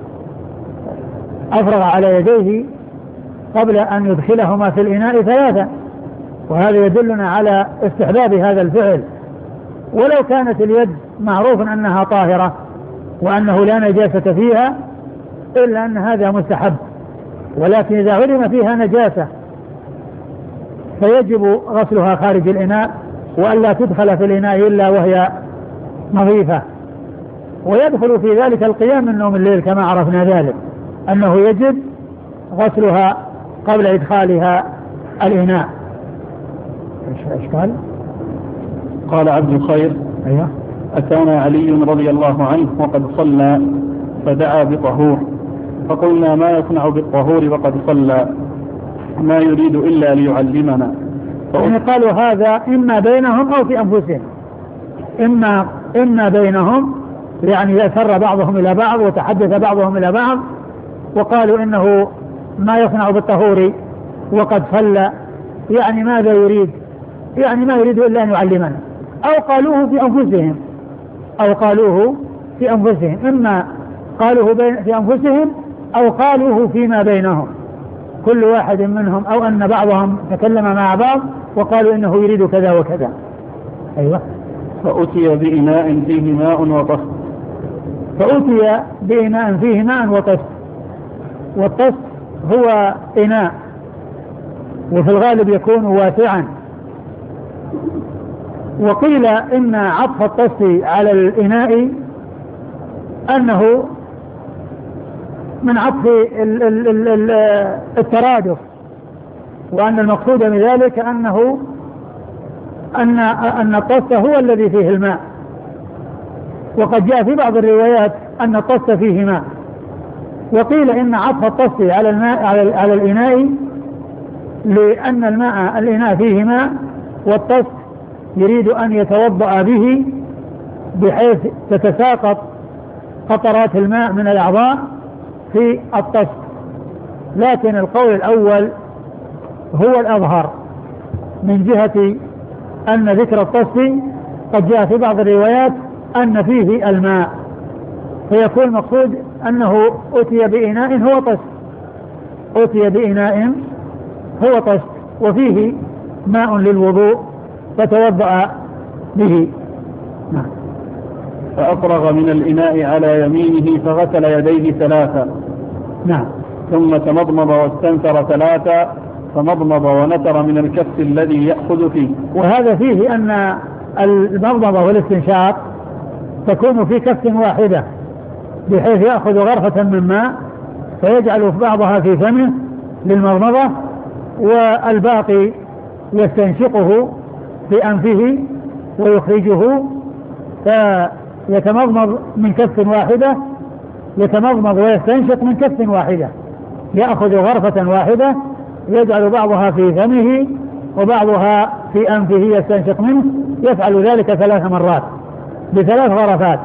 أفرغ على يديه قبل أن يدخلهما في الإناء ثلاثة، وهذا يدلنا على استحباب هذا الفعل. ولو كانت اليد معروف أنها طاهرة وأنه لا نجاسة فيها إلا أن هذا مستحب، ولكن إذا علم فيها نجاسة فيجب غسلها خارج الإناء وألا تدخل في الإناء إلا وهي نظيفة. ويدخل في ذلك القيام من نوم الليل كما عرفنا ذلك أنه يجب غسلها قبل إدخالها الإناء. إيش قال؟ قال عبد الخير: أيوه. أتانا علي رضي الله عنه وقد صلى فدعا بطهور، فقلنا: ما يصنع بالطهور وقد صلى؟ ما يريد إلا ليعلمنا. يعني قالوا هذا إما بينهم أو في أنفسهم، إما إما بينهم يعني يسر بعضهم إلى بعض وتحدث بعضهم إلى بعض وقالوا إنه ما يصنع بالطهور وقد صلى، يعني ماذا يريد؟ يعني ما يريد إلا أن يعلمنا. أو قالوه في أنفسهم أو قالوه في أنفسهم إما قالوه في أنفسهم أو قالوه فيما بينهم، كل واحد منهم، أو أن بعضهم تكلم مع بعض وقالوا إنه يريد كذا وكذا. أيوة. فأتي بإناء فيه ماء وطست. فأتي بإناء فيه ماء وطست. والطست هو إناء وفي الغالب يكون واسعا. وقيل إن عطف الطست على الإناء أنه من عطف الترادف، وأن المقصود من ذلك أنه أن أن الطست هو الذي فيه الماء. وقد جاء في بعض الروايات أن الطست فيه ماء. وقيل إن عطف الطست على الماء على, على الإناء لأن الماء الإناء فيه ماء، والطست يريد أن يتوضأ به بحيث تتساقط قطرات الماء من الأعضاء في الطست. لكن القول الأول هو الأظهر من جهة أن ذكر الطست قد جاء في بعض الروايات أن فيه الماء، فيكون المقصود أنه أتي بإناء هو طست، أتي بإناء هو طست وفيه ماء للوضوء فتوضأ به. نعم. فأفرغ من الإناء على يمينه فغسل يديه ثلاثا. نعم. ثم تمضمض واستنثر ثلاثا، فمضمض ونثر من الكف الذي يأخذ فيه. وهذا فيه أن المضمضة والاستنشاق تكون في كف واحدة بحيث يأخذ غرفة من ماء فيجعل بعضها في فمه للمضمضة والباقي يستنشقه في أنفه ويخرجه، فيتمضمض من كف واحدة، يتمضمض ويستنشق من كف واحدة، يأخذ غرفة واحدة يجعل بعضها في فمه وبعضها في أنفه يستنشق منه، يفعل ذلك ثلاث مرات بثلاث غرفات.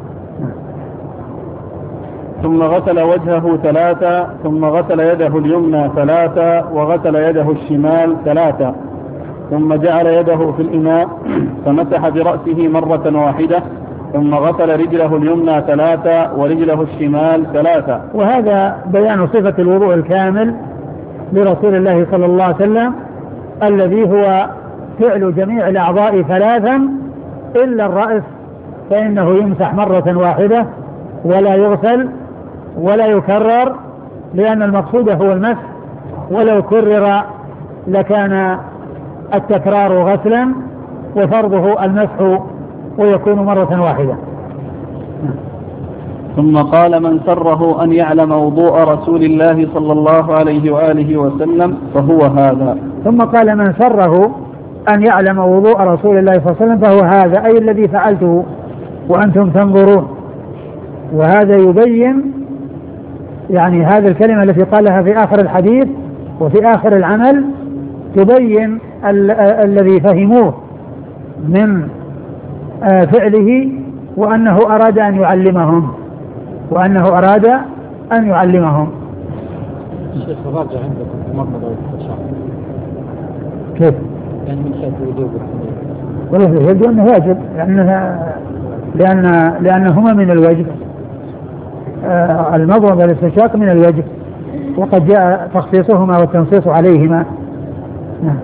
ثم غسل وجهه ثلاثة، ثم غسل يده اليمنى ثلاثة، وغسل يده الشمال ثلاثة، ثم جعل يده في الإناء فمسح برأسه مرة واحدة، ثم غسل رجله اليمنى ثلاثة ورجله الشمال ثلاثة. وهذا بيان صفة الوضوء الكامل لرسول الله صلى الله عليه وسلم الذي هو فعل جميع الأعضاء ثلاثا إلا الرأس، فإنه يمسح مرة واحدة ولا يغسل ولا يكرر، لأن المقصود هو المسح، ولو كرر لكان التكرار غسلا وفرضه المسح ويكون مرة واحدة. ثم قال: من سره أن يعلم وضوء رسول الله صلى الله عليه وآله وسلم فهو هذا. ثم قال: من سره أن يعلم وضوء رسول الله صلى الله عليه وسلم فهو هذا، أي الذي فعلته وأنتم تنظرون. وهذا يبين يعني هذه الكلمة التي قالها في آخر الحديث وفي آخر العمل تبين ال- الذي فهموه من فعله، وأنه أراد أن يعلمهم وأنه أراد أن يعلمهم. الشيخ الراجع عندكم في المضمضة والاستنشاق كيف؟ يعني من حيث الوجوب والله يبدو أنه واجب، لأنها لأن لأنهما من الواجب. آه المضمضة والاستنشاق من الواجب، وقد جاء تخصيصهما والتنصيص عليهما. نعم.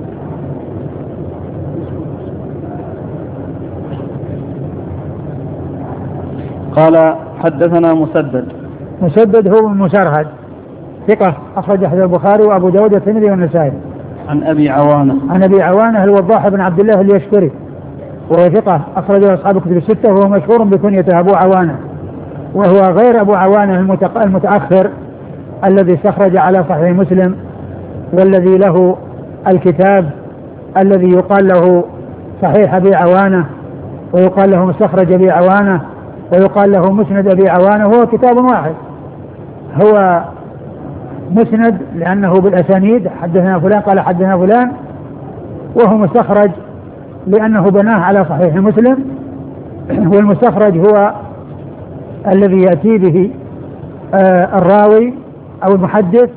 قال: حدثنا مسدد. مسدد هو مسرهد ثقة أخرج حديث البخاري وأبو داود والترمذي والنسائي. عن أبي عوانة. عن أبي عوانة الوضاح بن عبد الله اليشكري وهو ثقة أخرجه أصحاب الكتب الستة، وهو مشهور بكنيته أبو عوانة، وهو غير أبو عوانة المتأخر الذي استخرج على صحيح مسلم، والذي له الكتاب الذي يقال له صحيح أبي عوانة، ويقال له مستخرج أبي عوانة، ويقال له مسند أبي عوانة، وهو كتاب واحد. هو مسند لأنه بالأسانيد حدثنا فلان قال حدثنا فلان، وهو مستخرج لأنه بناه على صحيح مسلم. والمستخرج هو الذي يأتي به آه الراوي أو المحدث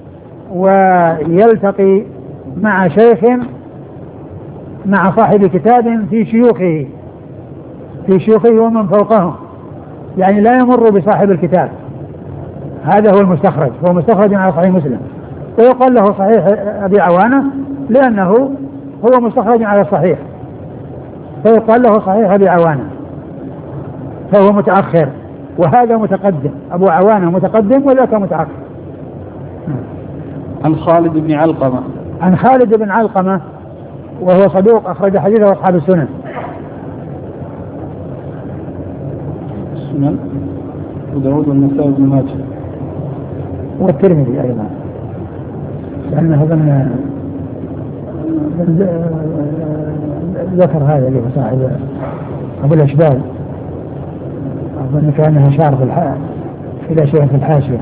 ويلتقي مع شيخ مع صاحب كتاب في شيوخه في شيوخه ومن فوقهم، يعني لا يمر بصاحب الكتاب. هذا هو المستخرج، هو مستخرج على صحيح مسلم، ويقال له صحيح أبي عوانة لأنه هو مستخرج على الصحيح، فيقال له صحيح أبي عوانة، فهو متأخر، وهذا متقدم. أبو عوانة متقدم وذاك متأخر. عن خالد بن علقمة عن خالد بن علقمة وهو صدوق أخرج حديثه أصحاب السنن. السنن وداود والنسائي بن ماجه والترمذي أيضا، لأنه ضمن ذكر هذا اللي هو صاحب أبو الأشبال، أظن كأنها شعر في الحاشية إلى شيء في الحاشية.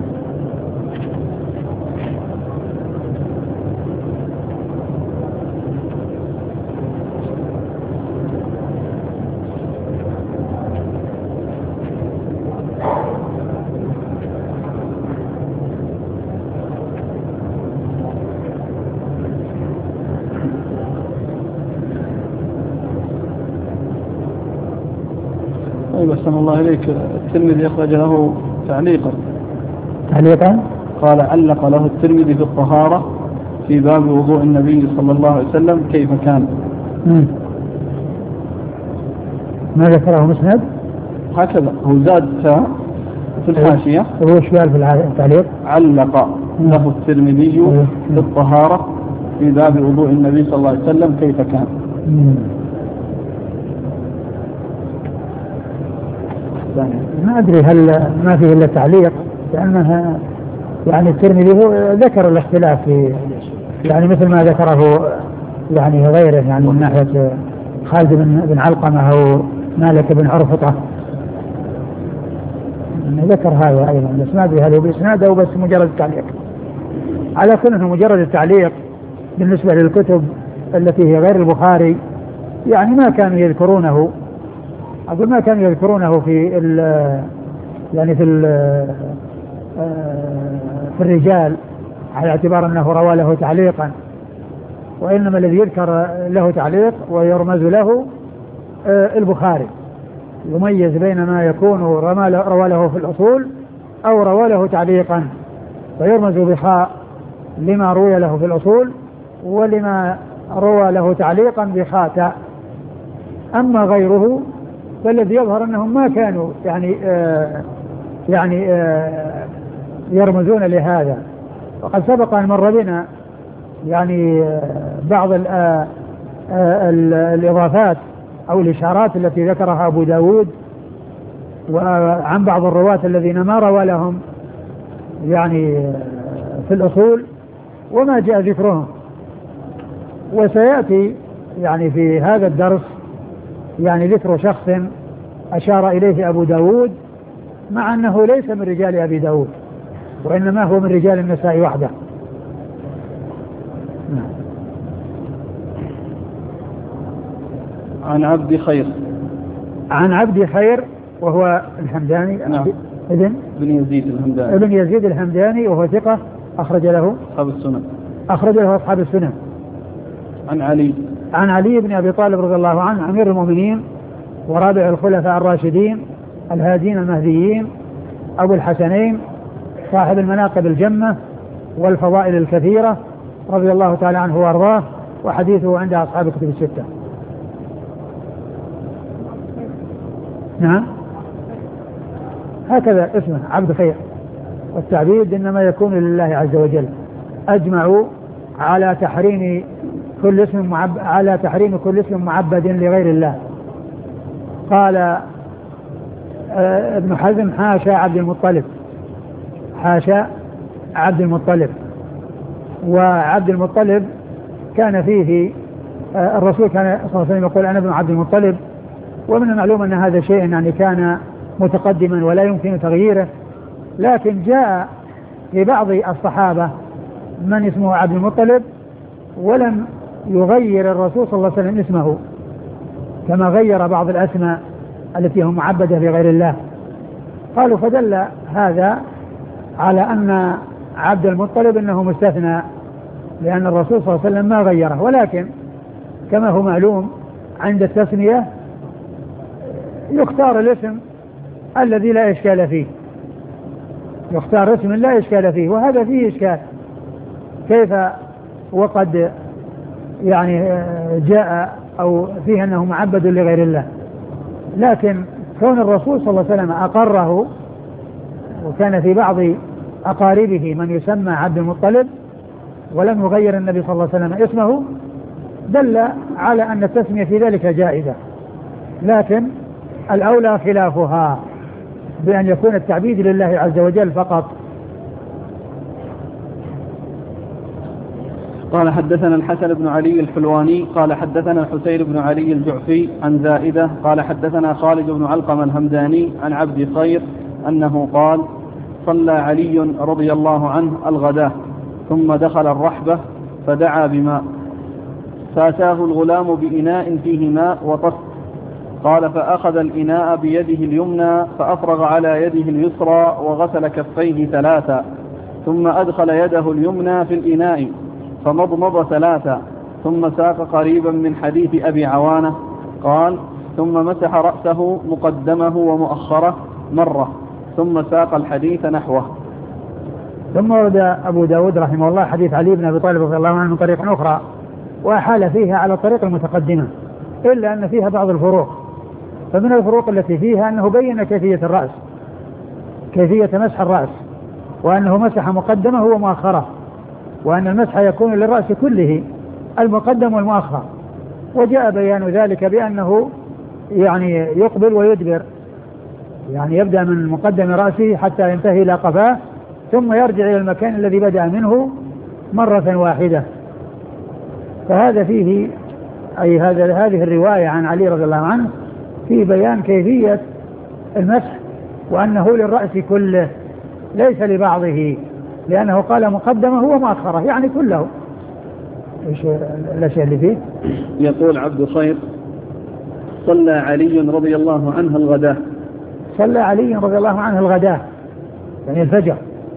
أحسن الله إليك. الترمذي أخرج له تعليقا تعليقا قال علق له الترمذي في الطهارة في باب وضوء النبي صلى الله عليه وسلم كيف كان. مم. ما ذكره مسند هكذا، هو زاد في الحاشية هو شوال في التعليق علق له الترمذي في الطهارة في باب وضوء النبي صلى الله عليه وسلم كيف كان. مم. ما أدري هل ما فيه إلا تعليق، لأنها يعني الترمذي هو ذكر الاختلاف في يعني مثل ما ذكره يعني غيره، يعني من ناحية خالد بن علقمة أو مالك بن عرفطة ذكر هذا أيضا، بس ما أدري هل هو بإسناد أو بس مجرد التعليق. على كل أنه مجرد التعليق بالنسبة للكتب التي هي غير البخاري يعني ما كانوا يذكرونه، أقول ما كانوا يذكرونه في ال يعني في ال في الرجال على اعتبار أنه روى له تعليقا، وإنما الذي يذكر له تعليق ويرمز له البخاري، يميز بين ما يكون روى له في الأصول أو روى له تعليقا، فيرمز بخاء لما روي له في الأصول، ولما روى له تعليقا بخاء تاء. أما غيره فالذي يظهر أنهم ما كانوا يعني آه يعني آه يرمزون لهذا. وقد سبق أن مر بنا يعني آه بعض ال آه ال الإضافات أو الإشارات التي ذكرها أبو داود وعن بعض الرواة الذين ما روى لهم يعني آه في الأصول وما جاء ذكرهم. وسيأتي يعني في هذا الدرس يعني ذكر شخص أشار إليه أبو داود مع أنه ليس من رجال أبي داود، وإنما هو من رجال النسائي وحده. عن عبد خير عن عبد خير وهو الحمداني. نعم. ابن ابن يزيد الهمداني ابن يزيد الهمداني وهو ثقة أخرج له أصحاب السنن أخرج له أصحاب السنن. عن علي عن علي بن أبي طالب رضي الله عنه أمير المؤمنين ورابع الخلفاء الراشدين الهادين المهديين أبو الحسنين صاحب المناقب الجمة والفضائل الكثيرة رضي الله تعالى عنه وأرضاه، وحديثه عند أصحاب الكتب الستة. نعم هكذا اسمه عبد خير، والتعبيد إنما يكون لله عز وجل. أجمعوا على تحريم كل اسم معب... على تحريم كل اسم معبد لغير الله، قال ابن حزم حاشا عبد المطلب، حاشا عبد المطلب. وعبد المطلب كان فيه الرسول كان صلى الله عليه وسلم يقول أنا ابن عبد المطلب، ومن المعلوم أن هذا شيء يعني كان متقدما ولا يمكن تغييره، لكن جاء في بعض الصحابة من اسمه عبد المطلب ولم يغير الرسول صلى الله عليه وسلم اسمه كما غير بعض الأسماء التي هم معبدة لغير الله. قالوا فدل هذا على أن عبد المطلب أنه مستثنى، لأن الرسول صلى الله عليه وسلم ما غيره. ولكن كما هو معلوم عند التسمية يختار الاسم الذي لا إشكال فيه، يختار اسم لا إشكال فيه، وهذا فيه إشكال كيف وقد يعني جاء أو فيه أنه معبد لغير الله. لكن كون الرسول صلى الله عليه وسلم أقره، وكان في بعض أقاربه من يسمى عبد المطلب ولم يغير النبي صلى الله عليه وسلم اسمه، دل على أن التسمية في ذلك جائزة، لكن الأولى خلافها بأن يكون التعبيد لله عز وجل فقط. قال حدثنا الحسن بن علي الحلواني قال حدثنا الحسين بن علي الجعفي عن زائدة قال حدثنا خالد بن علقمة الهمداني عن عبد خير أنه قال صلى علي رضي الله عنه الغداة ثم دخل الرحبة فدعا بماء فأتاه الغلام بإناء فيه ماء وطست، قال فأخذ الإناء بيده اليمنى فأفرغ على يده اليسرى وغسل كفيه ثلاثا، ثم أدخل يده اليمنى في الإناء فمضمض ثلاثا، ثم ساق قريبا من حديث أبي عوانة قال ثم مسح رأسه مقدمه ومؤخره مرة، ثم ساق الحديث نحوه. ثم ورد أبو داود رحمه الله حديث علي بن أبي طالب رضي الله عنه من طريق أخرى وأحال فيها على الطريق المتقدمة، إلا أن فيها بعض الفروق. فمن الفروق التي فيها أنه بين كيفية الرأس، كيفية مسح الرأس، وأنه مسح مقدمه ومؤخره، وأن المسح يكون للرأس كله المقدم والمؤخر. وجاء بيان ذلك بأنه يعني يقبل ويدبر، يعني يبدأ من مقدم رأسه حتى ينتهي إلى قفاه، ثم يرجع إلى المكان الذي بدأ منه مرة واحدة. فهذا فيه أي هذا هذه الرواية عن علي رضي الله عنه في بيان كيفية المسح، وأنه للرأس كله ليس لبعضه، لأنه قال مقدمه ومؤخره يعني كله. إيش الأشياء اللي فيه؟ يقول عبد خير صلى علي رضي الله عنه الغداة، صلى علي رضي الله عنه الغداة يعني الفجر،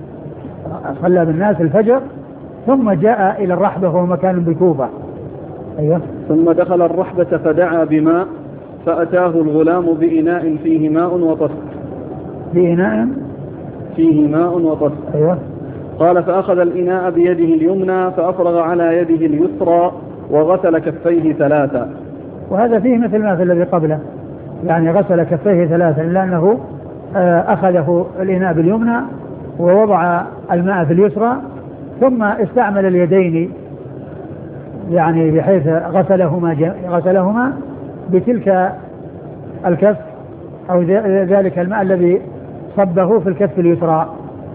صلى بالناس الفجر ثم جاء إلى الرحبة وهو مكان بكوفة. أيوة. ثم دخل الرحبة فدعا بماء فأتاه الغلام بإناء فيه ماء وطست، في إناء فيه ماء وطست. أيوة. قال فأخذ الإناء بيده اليمنى فأفرغ على يده اليسرى وغسل كفيه ثلاثا. وهذا فيه مثل ما في الذي قبله، يعني غسل كفيه ثلاثا، لأنه أخذه الإناء باليمنى ووضع الماء في اليسرى ثم استعمل اليدين، يعني بحيث غسلهما غسلهما بتلك الكف أو ذلك الماء الذي صبه في الكف اليسرى.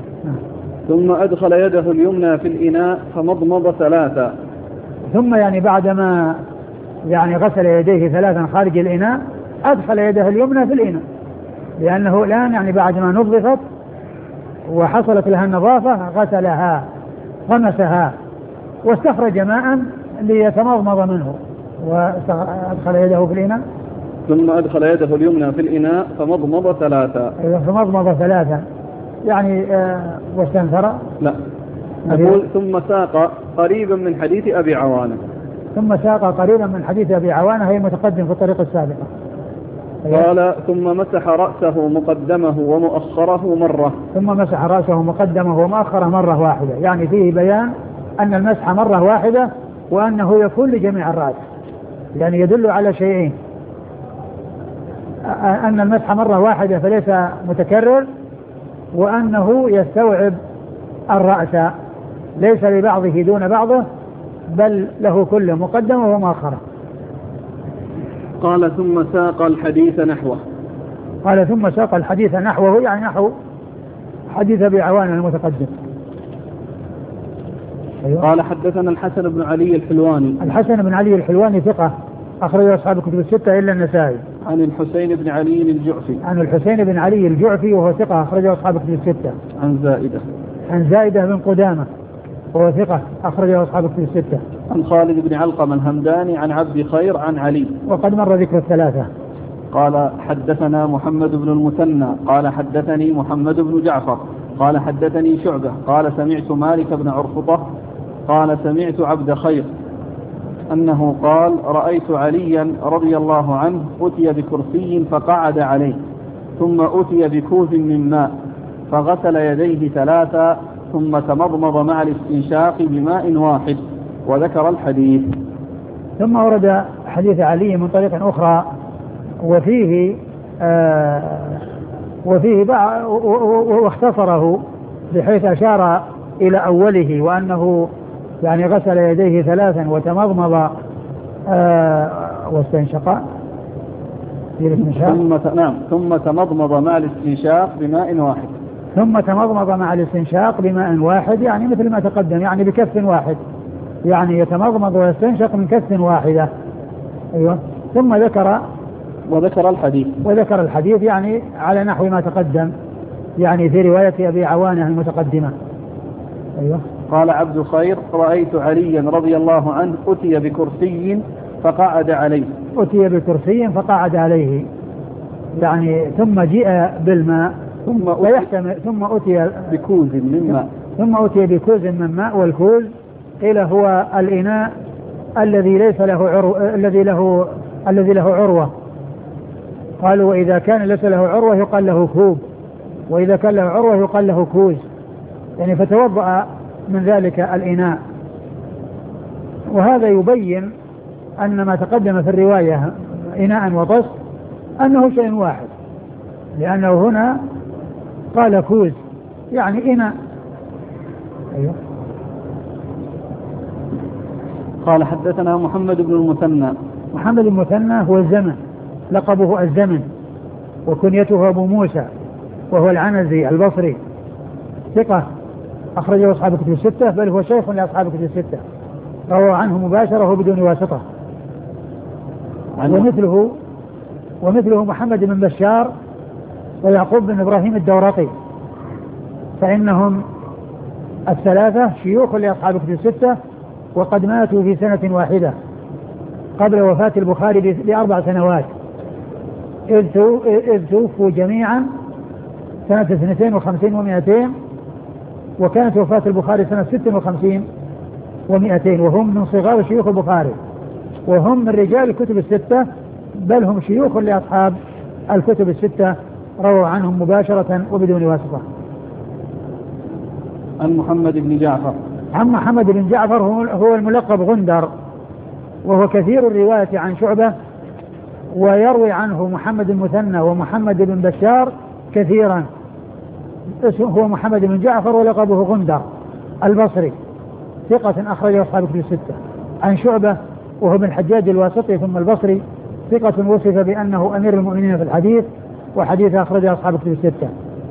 ثم أدخل يده اليمنى في الإناء فمضمض ثلاثا. ثم يعني بعدما يعني غسل يديه ثلاثا خارج الإناء أدخل يده اليمنى في الإناء، لأنه الآن يعني بعدما نظفت وحصلت لها النظافة غسلها غمسها واستخرج ماء ليتمضمض منه وأدخل يده في الإناء. ثم أدخل يده اليمنى في الإناء فمضمض ثلاثا. أيوة فمضمض ثلاثا يعني آه واستنثر. لا أقول ثم ساق قريبا من حديث أبي عوانة. ثم ساق قريبا من حديث أبي عوانة هي متقدم في الطريق السابقة. أيوة. قال ثم مسح رأسه مقدمه ومؤخره مرة. ثم مسح رأسه مقدمه ومؤخره مرة واحدة، يعني فيه بيان أن المسح مرة واحدة وأنه يكون لجميع الرأس، يعني يدل على شيئين: أن المسح مرة واحدة فليس متكرر، وأنه يستوعب الرأس ليس لبعضه دون بعضه بل له كله مقدمه ومؤخره. قال ثم ساق الحديث نحوه. قال ثم ساق الحديث نحوه يعني نحو حديث أبي عوانة المتقدم. أيوة. قال حدثنا الحسن بن علي الحلواني. الحسن بن علي الحلواني ثقة أخرج أصحاب الكتب الستة إلا النسائي. عن الحسين بن علي الجعفي. عن الحسين بن علي الجعفي وهو ثقة أخرج أصحاب الكتب الستة. عن زائدة. عن زائدة بن قدامة وهو ثقة أخرج أصحاب الكتب الستة. عن خالد بن علقمة الهمداني عن عبد خير عن علي. وقد مر ذكر الثلاثة. قال حدثنا محمد بن المثنى قال حدثني محمد بن جعفر قال حدثني شعبة قال سمعت مالك بن عرفطة قال سمعت عبد خير أنه قال رأيت عليا رضي الله عنه أتي بكرسي فقعد عليه ثم أتي بكوز من ماء فغسل يديه ثلاثا ثم تمضمض مع الاستنشاق بماء واحد وذكر الحديث. ثم ورد حديث علي من طريق أخرى وفيه آه وفيه واختصره بحيث أشار إلى أوله وأنه يعني غسل يديه ثلاثا وتمضمض آه واستنشق ثم نعم ثم تمضمض مع الاستنشاق بماء واحد. ثم تمضمض مع الاستنشاق بماء واحد يعني مثل ما تقدم يعني بكف واحد يعني يتمضمض ويستنشق من كف واحدة. أيوة. ثم ذكر وذكر الحديث وذكر الحديث يعني على نحو ما تقدم يعني في رواية أبي عوانة المتقدمة. أيوة. قال عبد خير رأيت عليا رضي الله عنه أتي بكرسي فقعد عليه. أتي بكرسي فقعد عليه يعني ثم جاء بالماء ثم ويحتمل ثم أتي بكوز من ماء ثم أتي بكوز من ماء. والكوز قيل هو الإناء الذي ليس له عرو الذي له الذي له عروة. قالوا وإذا كان ليس له عروة يقال له كوب وإذا كان له عروة يقال له كوز يعني فتوضأ من ذلك الإناء. وهذا يبين أن ما تقدم في الرواية إناء وطس أنه شيء واحد لأنه هنا قال كوز يعني إناء. أيوه. قال حدثنا محمد بن المثنى. محمد المثنى هو الزمن لقبه الزمن وكنيته أبو موسى وهو العنزي البصري ثقة أخرجه أصحاب الكتب الستة بل هو شيخ لأصحاب الكتب الستة روى عنه مباشرة وبدون واسطة. ومثله ومثله محمد بن بشار ويعقوب بن إبراهيم الدورقي فإنهم الثلاثة شيوخ لأصحاب الكتب الستة وقد ماتوا في سنة واحدة قبل وفاة البخاري بأربع سنوات إذ توفوا جميعا سنة اثنتين وخمسين ومئتين وكانت وفاة البخاري سنة ست وخمسين ومئتين وهم من صغار شيوخ البخاري وهم من رجال الكتب الستة بل هم شيوخ لأصحاب الكتب الستة رووا عنهم مباشرة وبدون واسطة. عن محمد بن جعفر. عن محمد بن جعفر هو الملقب غندر وهو كثير الرواية عن شعبة ويروي عنه محمد المثنى ومحمد بن بشار كثيرا. هو محمد بن جعفر ولقبه غندر البصري ثقة أخرجه أصحاب الكتب الستة. عن شعبة وهو بن الحجاج الواسطي ثم البصري ثقة وصف بأنه أمير المؤمنين في الحديث وحديث أخرجه أصحاب الكتب الستة.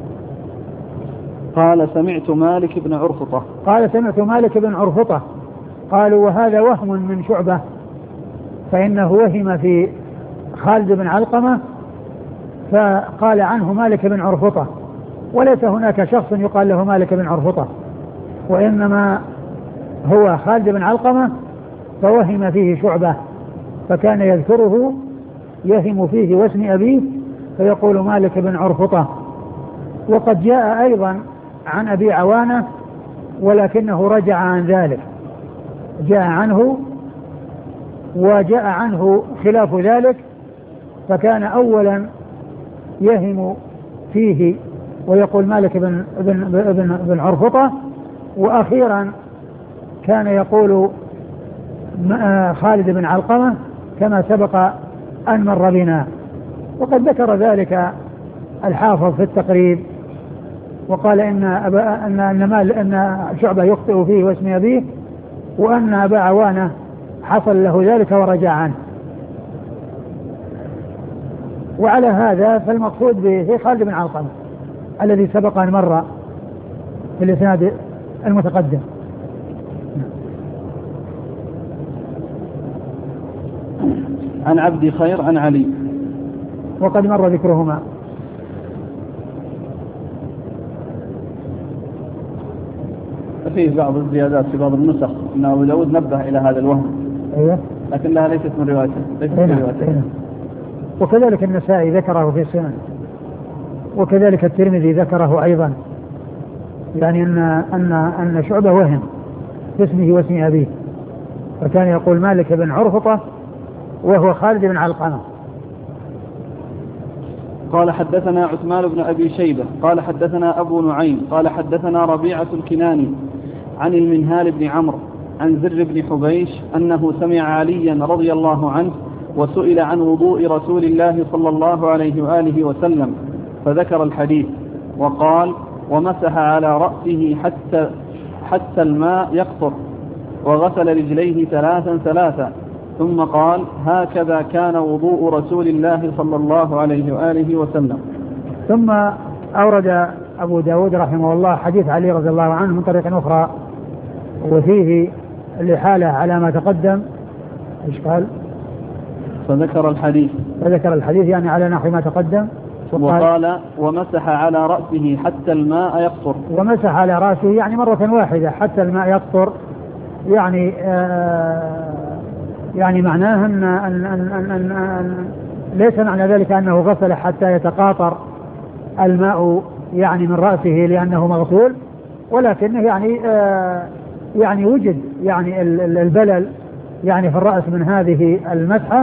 قال سمعت مالك بن عرفطة. قال سمعت مالك بن عرفطة. قالوا وهذا وهم من شعبة فإنه وهم في خالد بن علقمة فقال عنه مالك بن عرفطة وليس هناك شخص يقال له مالك بن عرفطة وإنما هو خالد بن علقمة فوهم فيه شعبة فكان يذكره يهم فيه واسم أبيه فيقول مالك بن عرفطة. وقد جاء أيضا عن أبي عوانة ولكنه رجع عن ذلك جاء عنه وجاء عنه خلاف ذلك فكان أولا يهم فيه ويقول مالك بن, بن, بن, بن عرفطة وأخيرا كان يقول خالد بن علقمة كما سبق أن مر بنا. وقد ذكر ذلك الحافظ في التقريب وقال إن, أبا أن, أن, مال أن شعبة يخطئ فيه واسم أبيه وأن أبا عوانة حصل له ذلك ورجع عنه. وعلى هذا فالمقصود به خالد بن علقمة الذي سبق أن مر في الإسناد المتقدم. عن عبد خير عن علي وقد مر ذكرهما. فيه بعض الزيادات في بعض النسخ أن أبو داود نبه إلى هذا الوهم. أيوة. لكنها ليست من روايته ليست من روايته. وكذلك النسائي ذكره في السنن، وكذلك الترمذي ذكره أيضا، يعني أن أن أن شعبة وهم في اسمه واسم أبيه، فكان يقول مالك بن عرفطة وهو خالد بن علقمة. قال حدثنا عثمان بن أبي شيبة قال حدثنا أبو نعيم قال حدثنا ربيعة الكناني عن المنهال بن عمرو عن زر بن حبيش أنه سمع عليا رضي الله عنه وسئل عن وضوء رسول الله صلى الله عليه وآله وسلم فذكر الحديث وقال ومسح على رأسه حتى, حتى الماء يقطر وغسل رجليه ثلاثا ثلاثا ثم قال هكذا كان وضوء رسول الله صلى الله عليه وآله وسلم. ثم أورد أبو داود رحمه الله حديث علي رضي الله عنه من طريق أخرى وفيه الإحالة على ما تقدم. إيش قال؟ فذكر الحديث فذكر الحديث يعني على نحو ما تقدم. وقال ومسح على رأسه حتى الماء يقطر. ومسح على رأسه يعني مرة واحدة حتى الماء يقطر، يعني آه يعني معناه أن, أن, أن, أن, أن, أن ليس معنى ذلك أنه غسل حتى يتقاطر الماء يعني من رأسه لأنه مغسول، ولكنه يعني آه يعني وجد يعني البلل يعني في الرأس من هذه المسحة،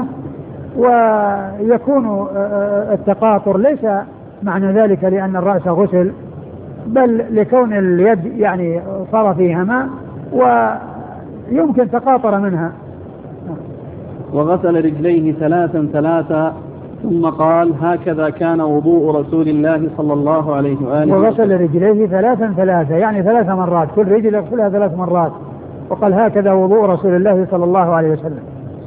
ويكون التقاطر ليس معنى ذلك لأن الرأس غسل، بل لكون اليد يعني صار فيها ماء ويمكن تقاطر منها. وغسل رجليه ثلاثا ثلاثا ثم قال هكذا كان وضوء رسول الله صلى الله عليه وآله. وغسل رجليه ثلاثا ثلاثا يعني ثلاث مرات، كل رجل يغسلها ثلاث مرات، وقال هكذا وضوء رسول الله صلى الله عليه وسلم.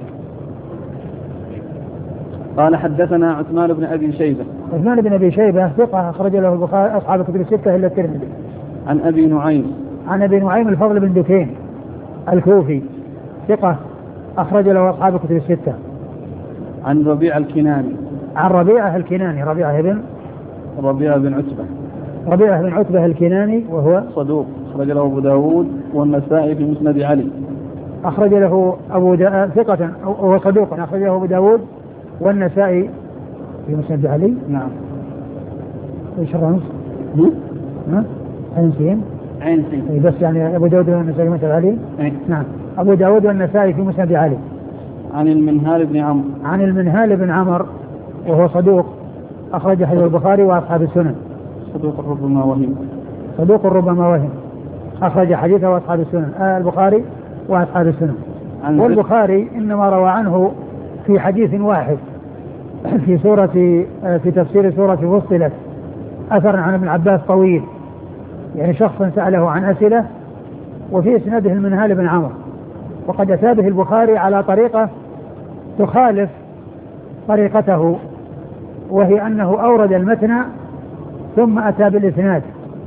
قال حدثنا عثمان بن أبي شيبة. عثمان بن أبي شيبة ثقة أخرج له البخاري أصحاب الكتب الستة إلا الترمذي. عن أبي نعيم. عن أبي نعيم الفضل بن دكين الكوفي ثقة أخرج له أصحاب الكتب الستة. عن ربيعة الكناني. عن ربيعة الكناني ربيعة بن ربيعة بن عتبة. ربيعة بن عتبة الكناني وهو صدوق أخرج له أبو داود والنسائي في مسند علي. أخرج له أبو دا... ثقة وهو صدوق أخرج له أبو داود والنسائي في مسند علي. نعم. ايش الرمز؟ ها؟ عين سين. عين سين. بس يعني أبو داود والنسائي في مسند علي. أي. نعم. أبو داود والنسائي في مسند علي. عن المنهال بن عمرو. عن المنهال بن عمرو وهو صدوق أخرج حديث البخاري وأصحاب السنن. صدوق ربما وهم. صدوق ربما وهم أخرج حديثه وأصحاب السنن آه البخاري وأصحاب السنن. والبخاري إنما روى عنه في حديث واحد في سورة في تفسير سورة فصلت أثر عن ابن عباس طويل، يعني شخص سأله عن أسئلة وفي إسناده المنهال بن عمرو، وقد أتى به البخاري على طريقة تخالف طريقته، وهي أنه أورد المتن ثم أتى بالإسناد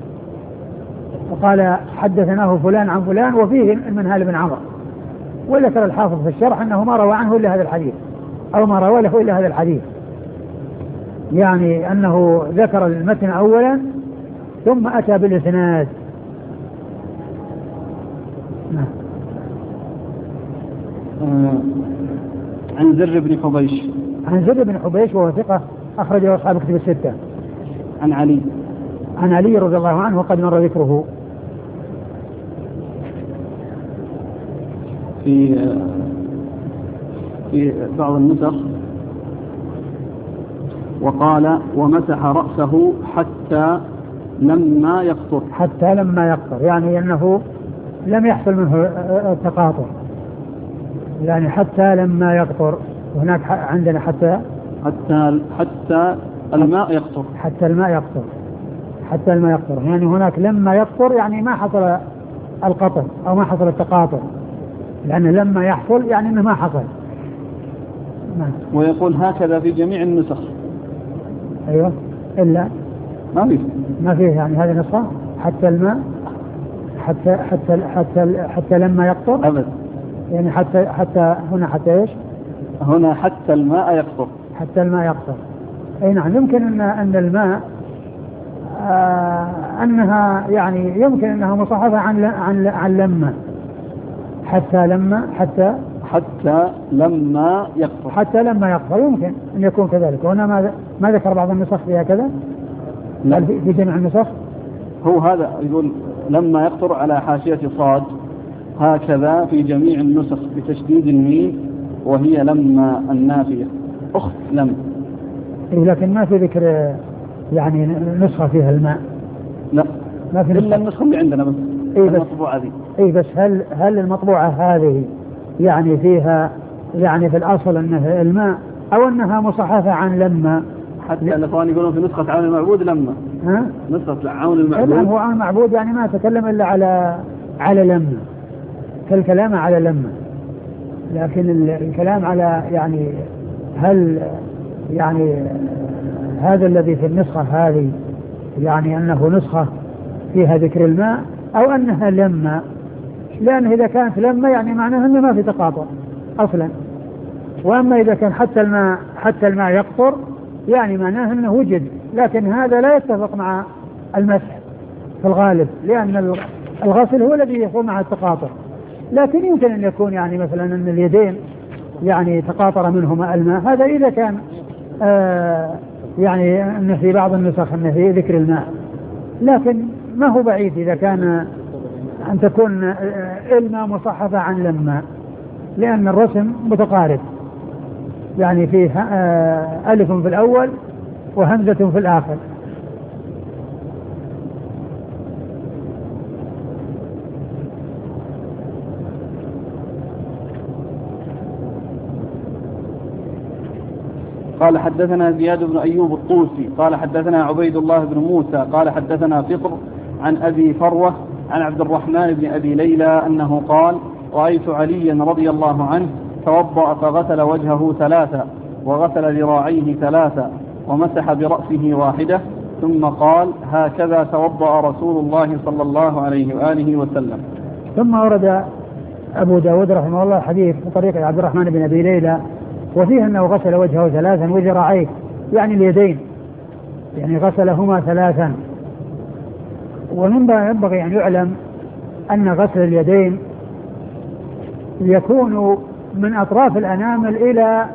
وقال حدثناه فلان عن فلان وفيه المنهال بن عمرو، وذكر الحافظ في الشرح أنه ما روى عنه إلا هذا الحديث أو ما روى له إلا هذا الحديث، يعني أنه ذكر المتن أولا ثم أتى بالإسناد. آه. عن زر بن حبيش. عن زر بن حبيش وهو ثقة أخرجه أصحاب الكتب الستة. عن علي. عن علي رضي الله عنه وقد مر ذكره. في في بعض النسخ وقال ومسح رأسه حتى لما يقطر. حتى لما يقطر يعني أنه لم يحصل منه التقاطر، يعني حتى لما يقطر. هناك عندنا حتى حتى حتى الماء يقطر. حتى الماء يقطر. حتى الماء يقطر يعني هناك لما يقطر يعني ما حصل القطر أو ما حصل التقاطر، لأن لما يحصل يعني أنه ما حصل. ويقول هكذا في جميع النسخ. أيوة إلا ما فيه ما فيه يعني هذه نسخة حتى الماء حتى حتى حتى حتى لما يقطر أبد يعني حتى حتى هنا حتى إيش؟ هنا حتى الماء يقطر. حتى الماء يقطر. أي نعم يمكن أن أن الماء آه أنها يعني يمكن أنها مصحفة عن عن عن لما حتى لما حتى حتى لما يقطر حتى لما يقطر يمكن أن يكون كذلك. وهنا ما ما ذكر بعض النسخ فيها كذا في جميع النسخ. هو هذا يقول لما يقطر على حاشية صاد هكذا في جميع النسخ بتشديد الميم وهي لما النافية أخت لم. إيه لكن ما في ذكر يعني نسخة فيها الماء. لا ما في إلا النسخة اللي عندنا بس. إيه بس المطبوعة ذي. إيه بس هل هل المطبوعة هذه يعني فيها يعني في الأصل أنها الماء أو أنها مصحفة عن لما؟ حتى الإخوان يقولون في نسخة عون المعبود لما. ها؟ نسخة عون المعبود. الآن هو عون المعبود يعني ما تكلم إلا على على لما فالكلام على لما. لكن الكلام على يعني هل يعني هذا الذي في النسخة هذه يعني أنه نسخة فيها ذكر الماء أو أنها لما؟ لأنه إذا كانت لما يعني معناها أنه ما في تقاطع أصلا. وأما إذا كان حتى الماء حتى الماء يقطر يعني معناه أنه وجد. لكن هذا لا يتفق مع المسح في الغالب لأن الغسل هو الذي يكون مع التقاطع. لكن يمكن أن يكون يعني مثلا أن اليدين يعني تقاطر منهما الماء. هذا إذا كان آه يعني أن في بعض النسخ أن في ذكر الماء. لكن ما هو بعيد إذا كان أن تكون الماء مصحفة عن لما لأن الرسم متقارب يعني فيه آه ألف في الأول وهمزة في الآخر. قال حدثنا زياد بن أيوب الطوسي قال حدثنا عبيد الله بن موسى قال حدثنا فطر عن أبي فروة عن عبد الرحمن بن أبي ليلى أنه قال رأيت عليا رضي الله عنه توضأ فغسل وجهه ثلاثة وغسل ذراعيه ثلاثة ومسح برأسه واحدة ثم قال هكذا توضأ رسول الله صلى الله عليه وآله وسلم. ثم ورد أبو داود رحمه الله حديث بطريقة عبد الرحمن بن أبي ليلى وفيه أنه غسل وجهه ثلاثا وذراعيه يعني اليدين يعني غسلهما ثلاثا. ومن ينبغي أن يعلم أن غسل اليدين يكون من أطراف الأنامل إلى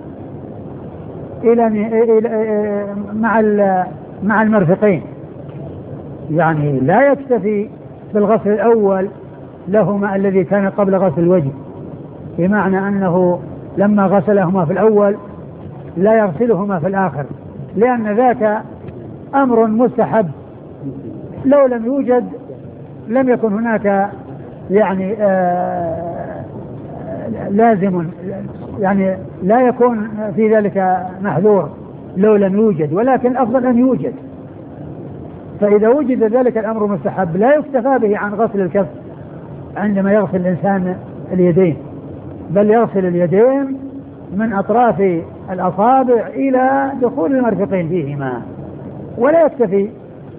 إلى مع مع المرفقين يعني لا يكتفي بالغسل الأول لهما الذي كان قبل غسل الوجه بمعنى أنه لما غسلهما في الأول لا يغسلهما في الآخر لأن ذاك أمر مستحب لو لم يوجد لم يكن هناك يعني آه لازم يعني لا يكون في ذلك محذور لو لم يوجد ولكن الأفضل أن يوجد. فإذا وجد ذلك الأمر مستحب لا يكتفى به عن غسل الكف عندما يغسل الإنسان اليدين بل يغسل اليدين من أطراف الأصابع إلى دخول المرفقين فيهما ولا يكتفي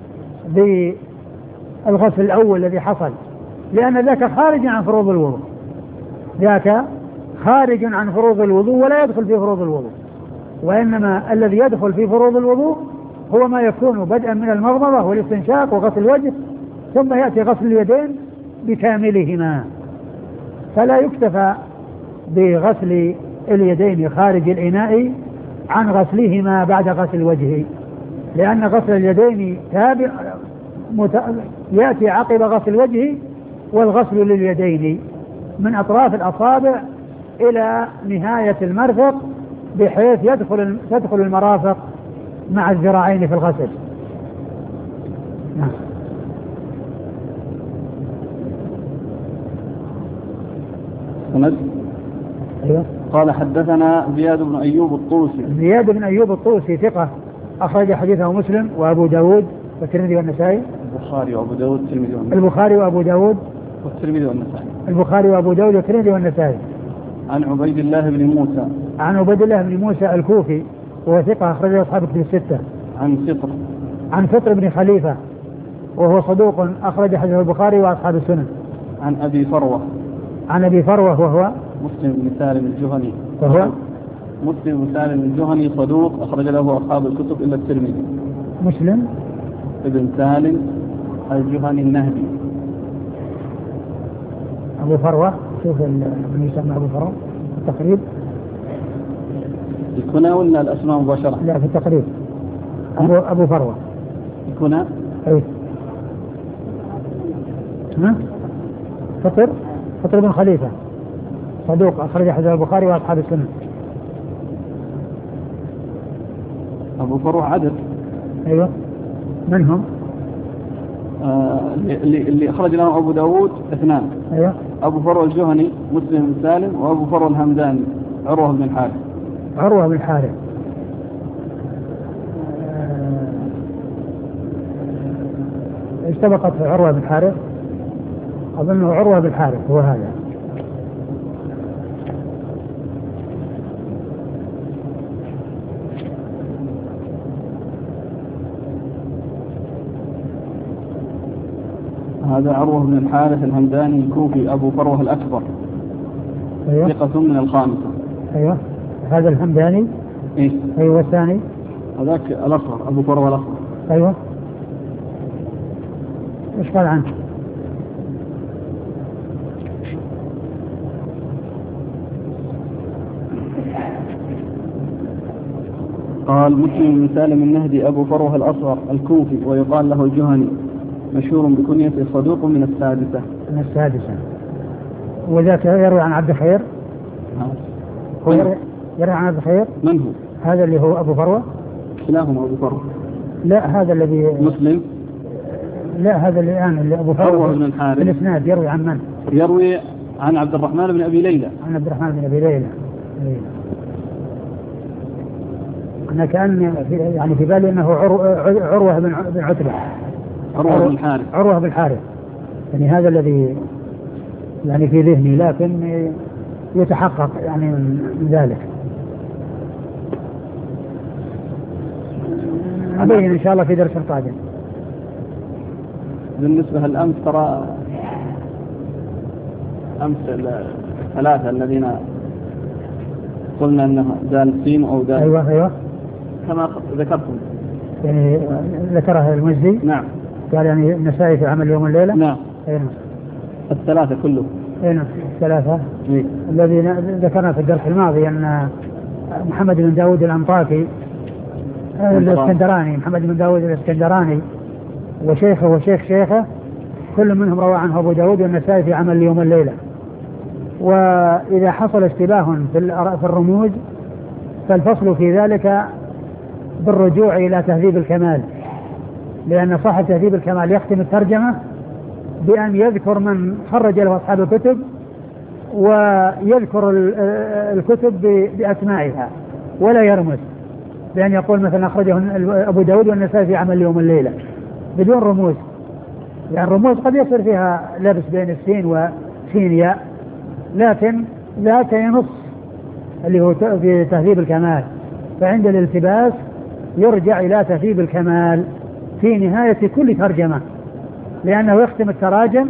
بالغسل الأول الذي حصل لأن ذاك خارج عن فروض الوضوء ذاك خارج عن فروض الوضوء ولا يدخل في فروض الوضوء. وإنما الذي يدخل في فروض الوضوء هو ما يكون بدءا من المضمضة والاستنشاق وغسل الوجه ثم يأتي غسل اليدين بكاملهما. فلا يكتفى بغسل اليدين خارج الإناء عن غسلهما بعد غسل الوجه لأن غسل اليدين تابع مت... يأتي عقب غسل الوجه والغسل لليدين من أطراف الأصابع إلى نهاية المرفق بحيث يدخل تدخل المرافق مع الذراعين في الغسل. نعم. أيوه. قال حدثنا زياد بن أيوب الطوسي. زياد بن أيوب الطوسي ثقة أخرج حديثه مسلم وأبو داود والترمذي والنسائي. البخاري وأبو داود والترمذي والنسائي. البخاري وأبو داود والترمذي والنسائي. البخاري وأبو داود والترمذي والنسائي. عن عبيد الله بن موسى. عن عبيد الله بن موسى الكوفي وهو ثقة أخرجه أصحاب الكتب الستة. عن فطر عن فطر بن خليفة وهو صدوق أخرج حديث البخاري وأصحاب السنن. عن أبي فروة عن أبي فروة وهو مسلم بن سالم الجهني وهو مسلم بن سالم الجهني صدوق أخرج له أصحاب الكتب إلا الترمذي. مسلم ابن سالم الجهني النهدي. أبو فروة شوف من يسمى أبو فروة في التقريب. الكنى ولا الأسماء مباشرة؟ لا في التقريب أبو, أبو فروة الكنى. أي ها فطر فطر بن خليفة صدوق أخرج حديث البخاري وأصحاب السنن. أبو فروة عدد. أيوة من هم؟ آه اللي, اللي أخرج له أبو داود اثنان. أيوة أبو فروة الجهني مسلم بن سالم وأبو فروة الهمداني عروة بن الحارث. عروة بن الحارث ايش سبقت عروة بن الحارث؟ أظنه عروة بن الحارث هو هذا. هذا عروة بن الحارث الهمداني الكوفي أبو فروة الأكبر. أيوة. ثقة من الخامسة. أيوة هذا الهمداني. إيه؟ أيوة الثاني هذاك الأصغر أبو فروة الأصغر. أيوة إيش قال عنه؟ قال مسلم بن سالم النهدي أبو فروة الأصغر الكوفي ويقال له الجهني مشهور بكنيته صدوق من السادسة. من السادسة. وذاك يروي عن عبد الخير. هو يروي, يروي عن عبد الخير. من هو؟ هذا اللي هو أبو فروة. كلاهما أبو فروة. لا هذا الذي مسلم. لا هذا اللي الآن اللي أبو فروة بن الحارث. الإسناد يروي عن من؟ يروي عن عبد الرحمن بن أبي ليلى. عن عبد الرحمن بن أبي ليلى. أيه. أنا كأن في يعني في بالي أنه عروة بن بن عتبة. عروة بن الحارث. عروة بن الحارث. يعني هذا الذي يعني في ذهني لكن يتحقق يعني من ذلك. أبين إن شاء الله في درس القادم. بالنسبة للأمس ترى أمس الثلاثة الذين قلنا أنه دال سين أو دال. أيوة أيوة كما ذكرتم. يعني ذكرها المزي. نعم. قال يعني النسائي في عمل يوم الليلة. نعم. أيوة. الثلاثة كله. أيوة الثلاثة. إيه؟ الذي ذكرنا في الدرس الماضي أن محمد بن داود الأنطاكي الاسكندراني محمد بن داود الاسكندراني وشيخه وشيخ شيخه كل منهم روى عنه أبو داود والنسائي في عمل يوم الليلة. وإذا حصل اشتباه في الرموز فالفصل في ذلك بالرجوع إلى تهذيب الكمال، لأن صاحب تهذيب الكمال يختم الترجمة بأن يذكر من خرج له أصحاب الكتب ويذكر الكتب بأسمائها ولا يرمز، بأن يقول مثلا أخرجه أبو داود والنسائي في عمل يوم الليلة بدون رموز، لأن يعني الرموز قد يصير فيها لبس بين السين وسين ياء، لكن ذاك ينص اللي هو في تهذيب الكمال. فعند الالتباس يرجع إلى تهذيب الكمال في نهاية كل ترجمة، لأنه يختم التراجم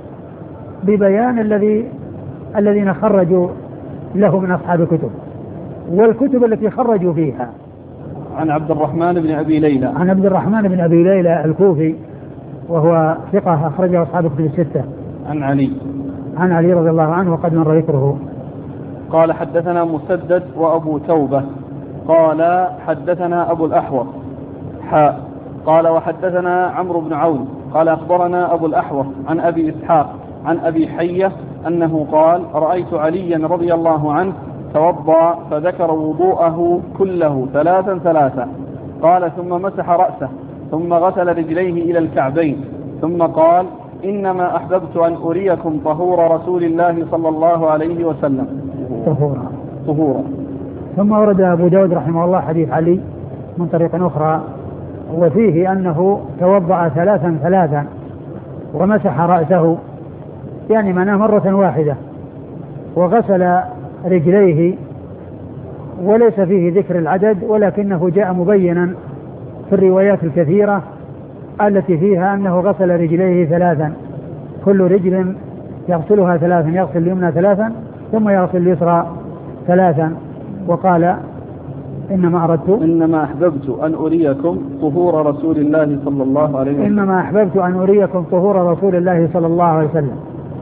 ببيان الذي الذين خرجوا له من أصحاب الكتب والكتب التي خرجوا فيها. عن عبد الرحمن بن أبي ليلى. عن عبد الرحمن بن أبي ليلى الكوفي وهو ثقة أخرجه أصحاب الكتب الستة. عن علي. عن علي رضي الله عنه وقد مر ذكره. قال حدثنا مسدد وأبو توبة قال حدثنا أبو الأحوص حاء قال وحدثنا عمرو بن عون قال أخبرنا أبو الأحوص عن أبي إسحاق عن أبي حية أنه قال رأيت عليا رضي الله عنه توضأ فذكر وضوءه كله ثلاثا ثلاثا قال ثم مسح رأسه ثم غسل رجليه إلى الكعبين ثم قال إنما أحببت أن أريكم طهور رسول الله صلى الله عليه وسلم. طهورا طهورا. ثم ورد أبو داود رحمه الله حديث علي من طريق أخرى وفيه أنه توضأ ثلاثا ثلاثا ومسح رأسه يعني مناه مرة واحدة وغسل رجليه، وليس فيه ذكر العدد ولكنه جاء مبينا في الروايات الكثيرة التي فيها أنه غسل رجليه ثلاثا، كل رجل يغسلها ثلاثا، يغسل اليمنى ثلاثا ثم يغسل اليسرى ثلاثا. وقال إنما أردت إنما أحببت أن أريكم طهور رسول الله صلى الله عليه وسلم إنما أحببت أن أريكم طهور رسول الله صلى الله عليه وسلم.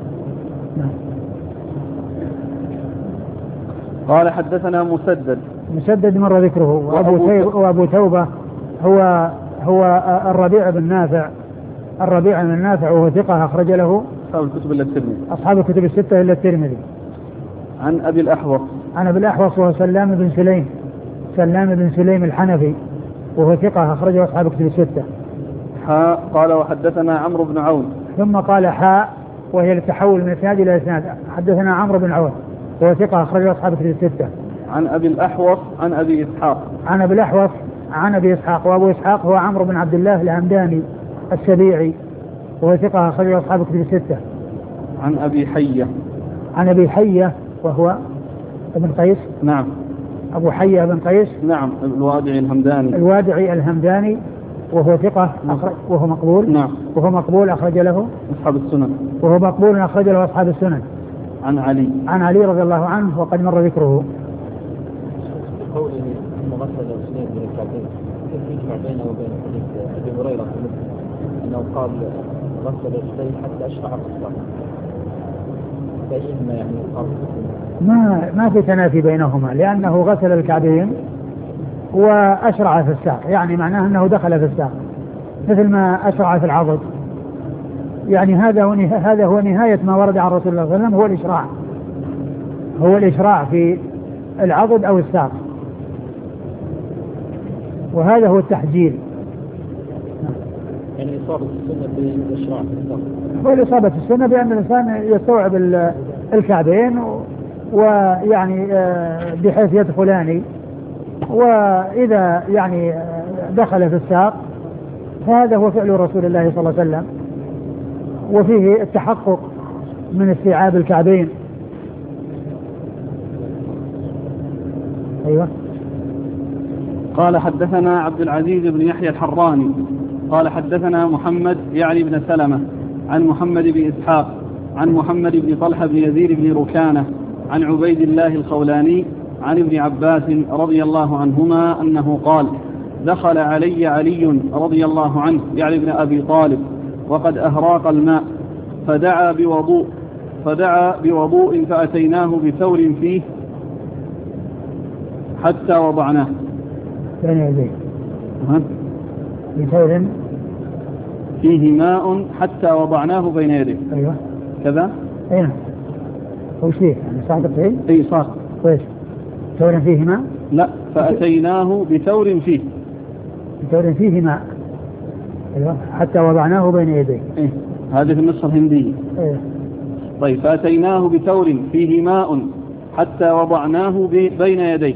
قال حدثنا مسدد مسدد مر ذكره. وأبو, وأبو توبة هو هو الربيع بن نافع الربيع بن نافع وهو ثقة أخرج له أصحاب الكتب إلا الترمذي أصحاب الكتب الستة إلا الترمذي. عن أبي الأحوص عن أبي الأحوص وهو سلام بن سليم سلام بن سليم الحنفي وهو ثقة أخرجه أصحاب الكتب الستة. حاء قال وحدثنا عمرو بن عون. ثم قال حاء وهي التحول من إسناد إلى إسناد. حدثنا عمرو بن عون وهو ثقة أخرجه أصحاب الكتب الستة. عن أبي الأحوص عن أبي إسحاق. عن أبي الأحوص عن أبي إسحاق وأبو إسحاق هو عمرو بن عبد الله الهمداني السبيعي وهو ثقة أخرجه أصحاب الكتب الستة. عن أبي حية. عن أبي حية وهو ابن قيس. نعم. أبو حية بن قيس. نعم. الوادعي الهمداني. الوادعي الهمداني وهو ثقة أخرج وهو مقبول. نعم. وهو مقبول أخرج له أصحاب السنن. وهو مقبول أخرج له أصحاب السنن. عن علي. عن علي رضي الله عنه وقد مر ذكره. قوله ثم غسل اثنين من الكعبين كيف يجمع بينه وبين حديث ابي هريره انه قال غسل رجليه حتى اشرع في الساق، فإنما يعني قال ما ما في تنافي بينهما لأنه غسل الكعبين وأشرع في الساق، يعني معناه أنه دخل في الساق مثل ما أشرع في العضد، يعني هذا هو هذا هو نهاية ما ورد عن رسول الله صلى الله عليه وسلم، هو الإشراع هو الإشراع في العضد أو الساق، وهذا هو التحجيل. يعني إصابة السنة بالإشراع في الساق. هو الإصابة السنة بأن الإنسان يستوعب الكعبين ويعني بحيث يدخلان، وإذا يعني دخل في الساق فهذا هو فعل رسول الله صلى الله عليه وسلم، وفيه التحقق من استيعاب الكعبين. أيوة. قال حدثنا عبد العزيز بن يحيى الحراني قال حدثنا محمد يعني بن سلمة عن محمد بن إسحاق عن محمد بن طلحة بن يزيد بن ركانة عن عبيد الله الخولاني عن ابن عباس رضي الله عنهما أنه قال دخل علي علي رضي الله عنه يعني ابن أبي طالب وقد أهراق الماء فدعا بوضوء فدعا بوضوء فأتيناه بثور فيه حتى وضعناه بين يديه بثور فيه ماء حتى وضعناه بين يديه. أيوة كذا. أين هو شيء يعني صاحب الطيب. أي صار كويس. ثور فيه ماء. لا فأتيناه بثور فيه بثور فيه ماء. أيوة حتى وضعناه بين يديه. إيه هذه في النسخة الهندية. أيوة. طيب فأتيناه بثور فيه ماء حتى وضعناه بين يديه.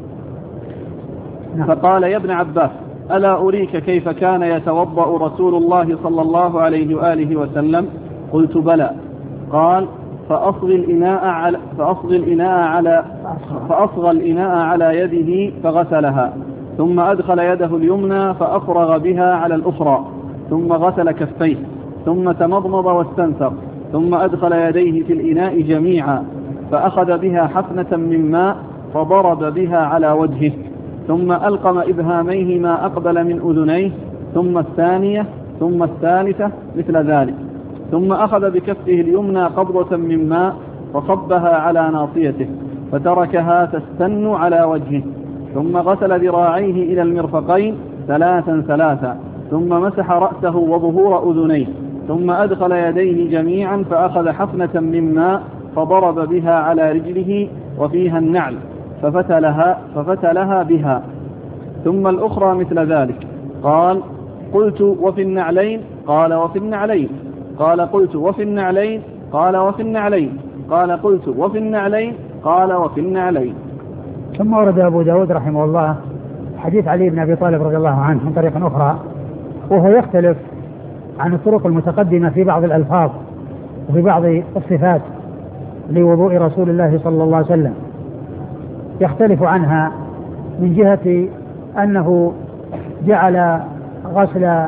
نعم. فقال يا ابن عباس ألا أريك كيف كان يتوضأ رسول الله صلى الله عليه وآله وسلم؟ قلت بلى. قال فأصغى الإناء على فأصغى الإناء على فأصغى الإناء على يده فغسلها ثم أدخل يده اليمنى فأفرغ بها على الأخرى ثم غسل كفيه ثم تمضمض واستنثر ثم أدخل يديه في الإناء جميعا فأخذ بها حفنة من ماء فضرب بها على وجهه ثم ألقم إبهاميه ما أقبل من أذنيه ثم الثانية ثم الثالثة مثل ذلك ثم أخذ بكفه اليمنى قبضة من ماء فصبها على ناصيته فتركها تستن على وجهه ثم غسل ذراعيه إلى المرفقين ثلاثا ثلاثا ثم مسح رأسه وظهور أذنيه ثم أدخل يديه جميعا فأخذ حفنة من ماء فضرب بها على رجله وفيها النعل ففتلها, ففتلها بها ثم الأخرى مثل ذلك. قال قلت وفي النعلين؟ قال وفي النعلين. قال قلت وفي النعلين؟ قال وفي النعلين. قال قلت وفي النعلين؟ قال وفي النعلين. ثم ورد أبو داود رحمه الله حديث علي بن أبي طالب رضي الله عنه من طريق أخرى، وهو يختلف عن الطرق المتقدمة في بعض الألفاظ وفي بعض الصفات لوضوء رسول الله صلى الله عليه وسلم، يختلف عنها من جهة أنه جعل غسل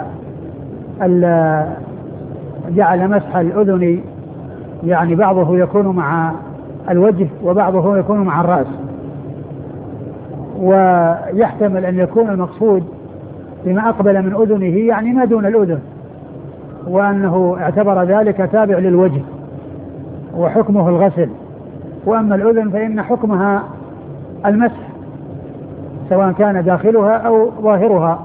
جعل مسح الأذن يعني بعضه يكون مع الوجه وبعضه يكون مع الرأس، ويحتمل أن يكون المقصود بما أقبل من أذنه يعني ما دون الأذن، وأنه اعتبر ذلك تابع للوجه وحكمه الغسل، وأما الأذن فإن حكمها المسح سواء كان داخلها أو ظاهرها.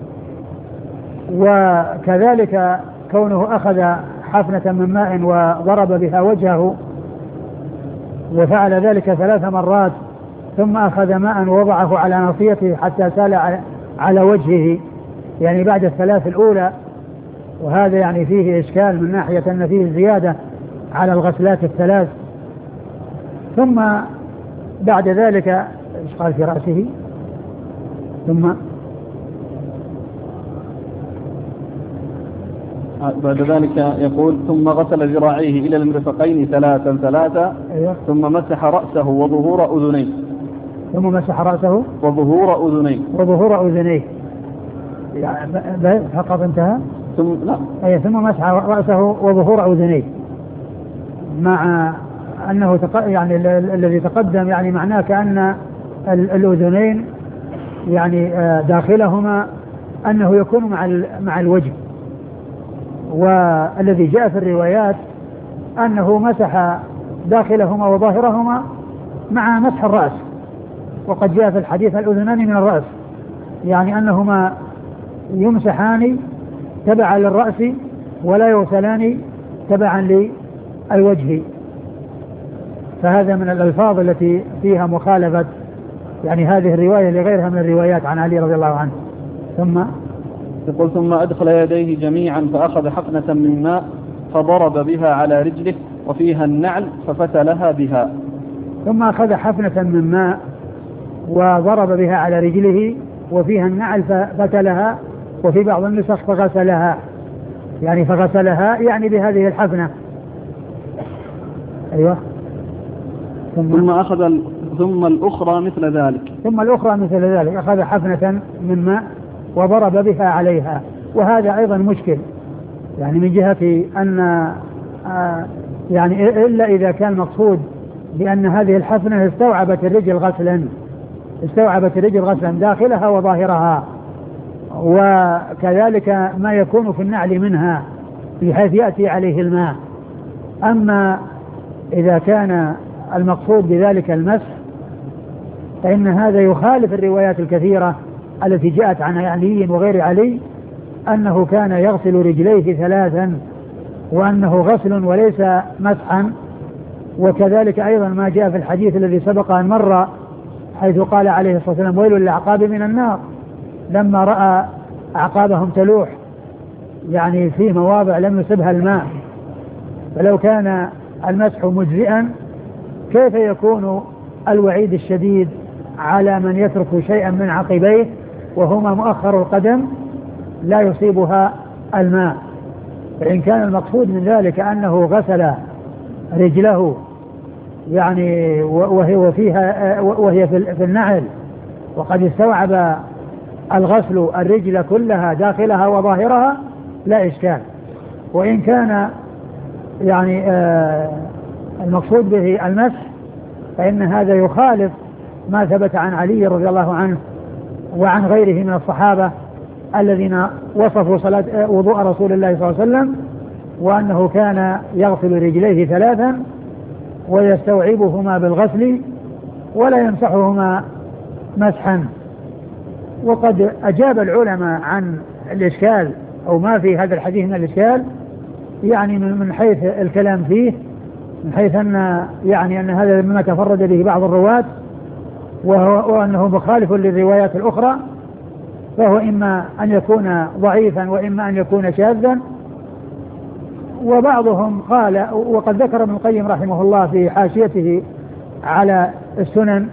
وكذلك كونه أخذ حفنة من ماء وضرب بها وجهه وفعل ذلك ثلاث مرات ثم أخذ ماء ووضعه على ناصيته حتى سال على وجهه يعني بعد الثلاث الأولى، وهذا يعني فيه إشكال من ناحية أن فيه زيادة على الغسلات الثلاث. ثم بعد ذلك إيش قال في رأسه؟ ثم بعد ذلك يقول ثم غسل ذراعيه إلى المرفقين ثلاثا ثلاثا. أيوة. ثم مسح رأسه وظهور أذنيه. ثم مسح رأسه وظهور أذنيه وظهور أذنيه يعني فقط انتهى. ثم لا أي ثم مسح رأسه وظهور أذنيه، مع أنه تق... يعني الذي تقدم يعني معناه كأن الأذنين يعني داخلهما أنه يكون مع مع الوجه، والذي جاء في الروايات أنه مسح داخلهما وظاهرهما مع مسح الرأس، وقد جاء في الحديث الأذنان من الرأس، يعني أنهما يمسحان تبعا للرأس ولا يغسلان تبعا للوجه. فهذا من الألفاظ التي فيها مخالفة يعني هذه الرواية لغيرها من الروايات عن علي رضي الله عنه. ثم يقول ثم أدخل يديه جميعا فأخذ حقنة من ماء فضرب بها على رجله وفيها النعل ففتلها بها. ثم أخذ حفنة من ماء وضرب بها على رجله وفيها النعل ففتلها، وفي بعض النسخ فغسلها يعني فغسلها يعني بهذه الحفنة. أيوة. ثم, ثم أخذ ثم الأخرى مثل ذلك ثم الأخرى مثل ذلك أخذ حفنة من ماء وضرب بها عليها. وهذا أيضا مشكل يعني من جهة أن آه يعني إلا إذا كان مقصود بأن هذه الحفنة استوعبت الرجل غسلا استوعبت الرجل غسلا داخلها وظاهرها، وكذلك ما يكون في النعل منها بحيث يأتي عليه الماء. أما إذا كان المقصود بذلك المسح فإن هذا يخالف الروايات الكثيرة التي جاءت عن علي وغير علي أنه كان يغسل رجليه ثلاثا وأنه غسل وليس مسحا. وكذلك أيضا ما جاء في الحديث الذي سبق أن مر حيث قال عليه الصلاة والسلام ويل للأعقاب من النار، لما رأى أعقابهم تلوح يعني في مواضع لم يصبها الماء. فلو كان المسح مجزئا كيف يكون الوعيد الشديد على من يترك شيئا من عقبيه وهما مؤخر القدم لا يصيبها الماء؟ فإن كان المقصود من ذلك أنه غسل رجله يعني وهي وفيها وهي في النعل وقد استوعب الغسل الرجل كلها داخلها وظاهرها لا إشكال. وإن كان يعني آه المقصود به المسح فإن هذا يخالف ما ثبت عن علي رضي الله عنه وعن غيره من الصحابة الذين وصفوا صلاة وضوء رسول الله صلى الله عليه وسلم وأنه كان يغسل رجليه ثلاثا ويستوعبهما بالغسل ولا يمسحهما مسحا. وقد أجاب العلماء عن الإشكال أو ما في هذا الحديث من الإشكال يعني من حيث الكلام فيه، من حيث أن يعني أن هذا مما تفرد به بعض الرواة وأنه مخالف للروايات الأخرى، فهو إما أن يكون ضعيفا وإما أن يكون شاذا. وبعضهم قال وقد ذكر ابن القيم رحمه الله في حاشيته على السنن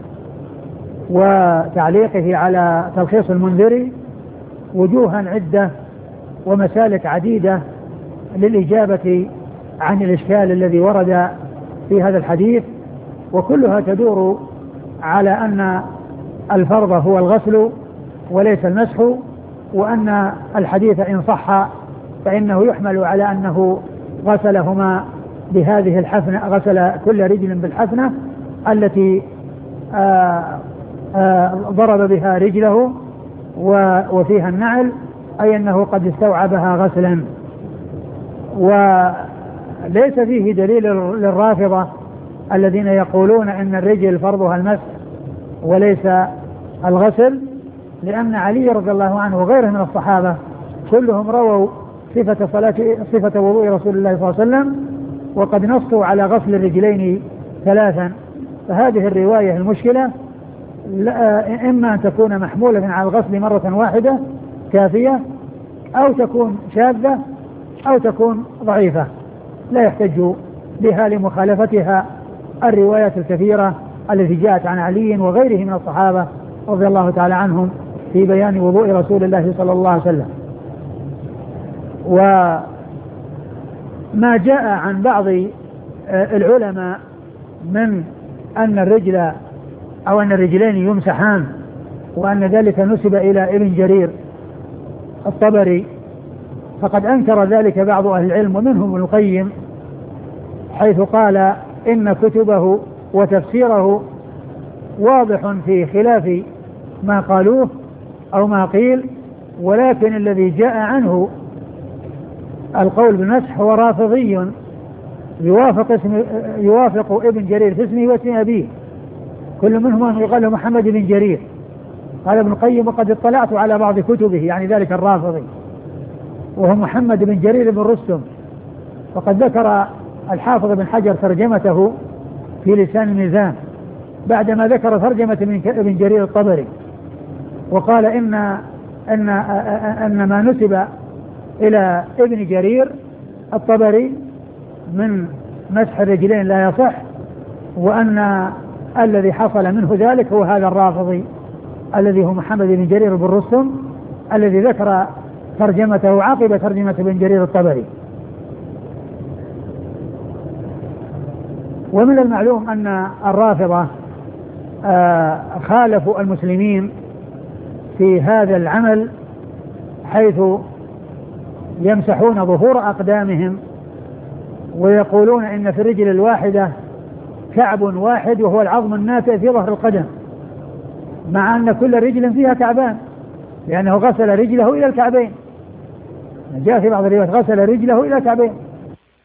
وتعليقه على تلخيص المنذري وجوها عدة ومسالك عديدة للإجابة عن الإشكال الذي ورد في هذا الحديث، وكلها تدور على أن الفرض هو الغسل وليس المسح، وأن الحديث إن صح فإنه يحمل على أنه غسلهما بهذه الحفنة، غسل كل رجل بالحفنة التي آآ آآ ضرب بها رجله وفيها النعل، أي أنه قد استوعبها غسلا. وليس فيه دليل للرافضة الذين يقولون أن الرجل فرضها المسح وليس الغسل، لأن علي رضي الله عنه وغيره من الصحابة كلهم رووا صفة صلاة صفة وضوء رسول الله صلى الله عليه وسلم، وقد نصوا على غسل الرجلين ثلاثا. فهذه الرواية المشكلة إما أن تكون محمولة على الغسل مرة واحدة كافية، أو تكون شاذة، أو تكون ضعيفة لا يحتج بها لمخالفتها الروايات الكثيرة التي جاءت عن علي وغيره من الصحابة رضي الله تعالى عنهم في بيان وضوء رسول الله صلى الله عليه وسلم. وما جاء عن بعض العلماء من أن الرجل أو أن الرجلين يمسحان، وأن ذلك نسب إلى ابن جرير الطبري، فقد أنكر ذلك بعض أهل العلم ومنهم ابن القيم، حيث قال إن كتبه وتفسيره واضح في خلاف ما قالوه أو ما قيل، ولكن الذي جاء عنه القول بالمسح هو رافضي يوافق اسم يوافق ابن جرير في اسمه واسم أبيه، كل منهم يقال محمد بن جرير. قال ابن القيم وقد اطلعت على بعض كتبه، يعني ذلك الرافضي، وهو محمد بن جرير بن رستم، وقد ذكر الحافظ بن حجر ترجمته في لسان الميزان بعدما ذكر ترجمة ابن جرير الطبري، وقال إن أن أن ما نسب إلى ابن جرير الطبري من مسح الرجلين لا يصح، وأن الذي حصل منه ذلك هو هذا الرافضي الذي هو محمد بن جرير بن رستم الذي ذكر ترجمته عقب ترجمة ابن جرير الطبري. ومن المعلوم أن الرافضة آه خالفوا المسلمين في هذا العمل، حيث يمسحون ظهور أقدامهم ويقولون إن في الرجل الواحدة كعب واحد وهو العظم الناتئ في ظهر القدم، مع أن كل رجل فيها كعبان، لأنه غسل رجله إلى الكعبين، جاء في بعض الروايات غسل رجله إلى الكعبين،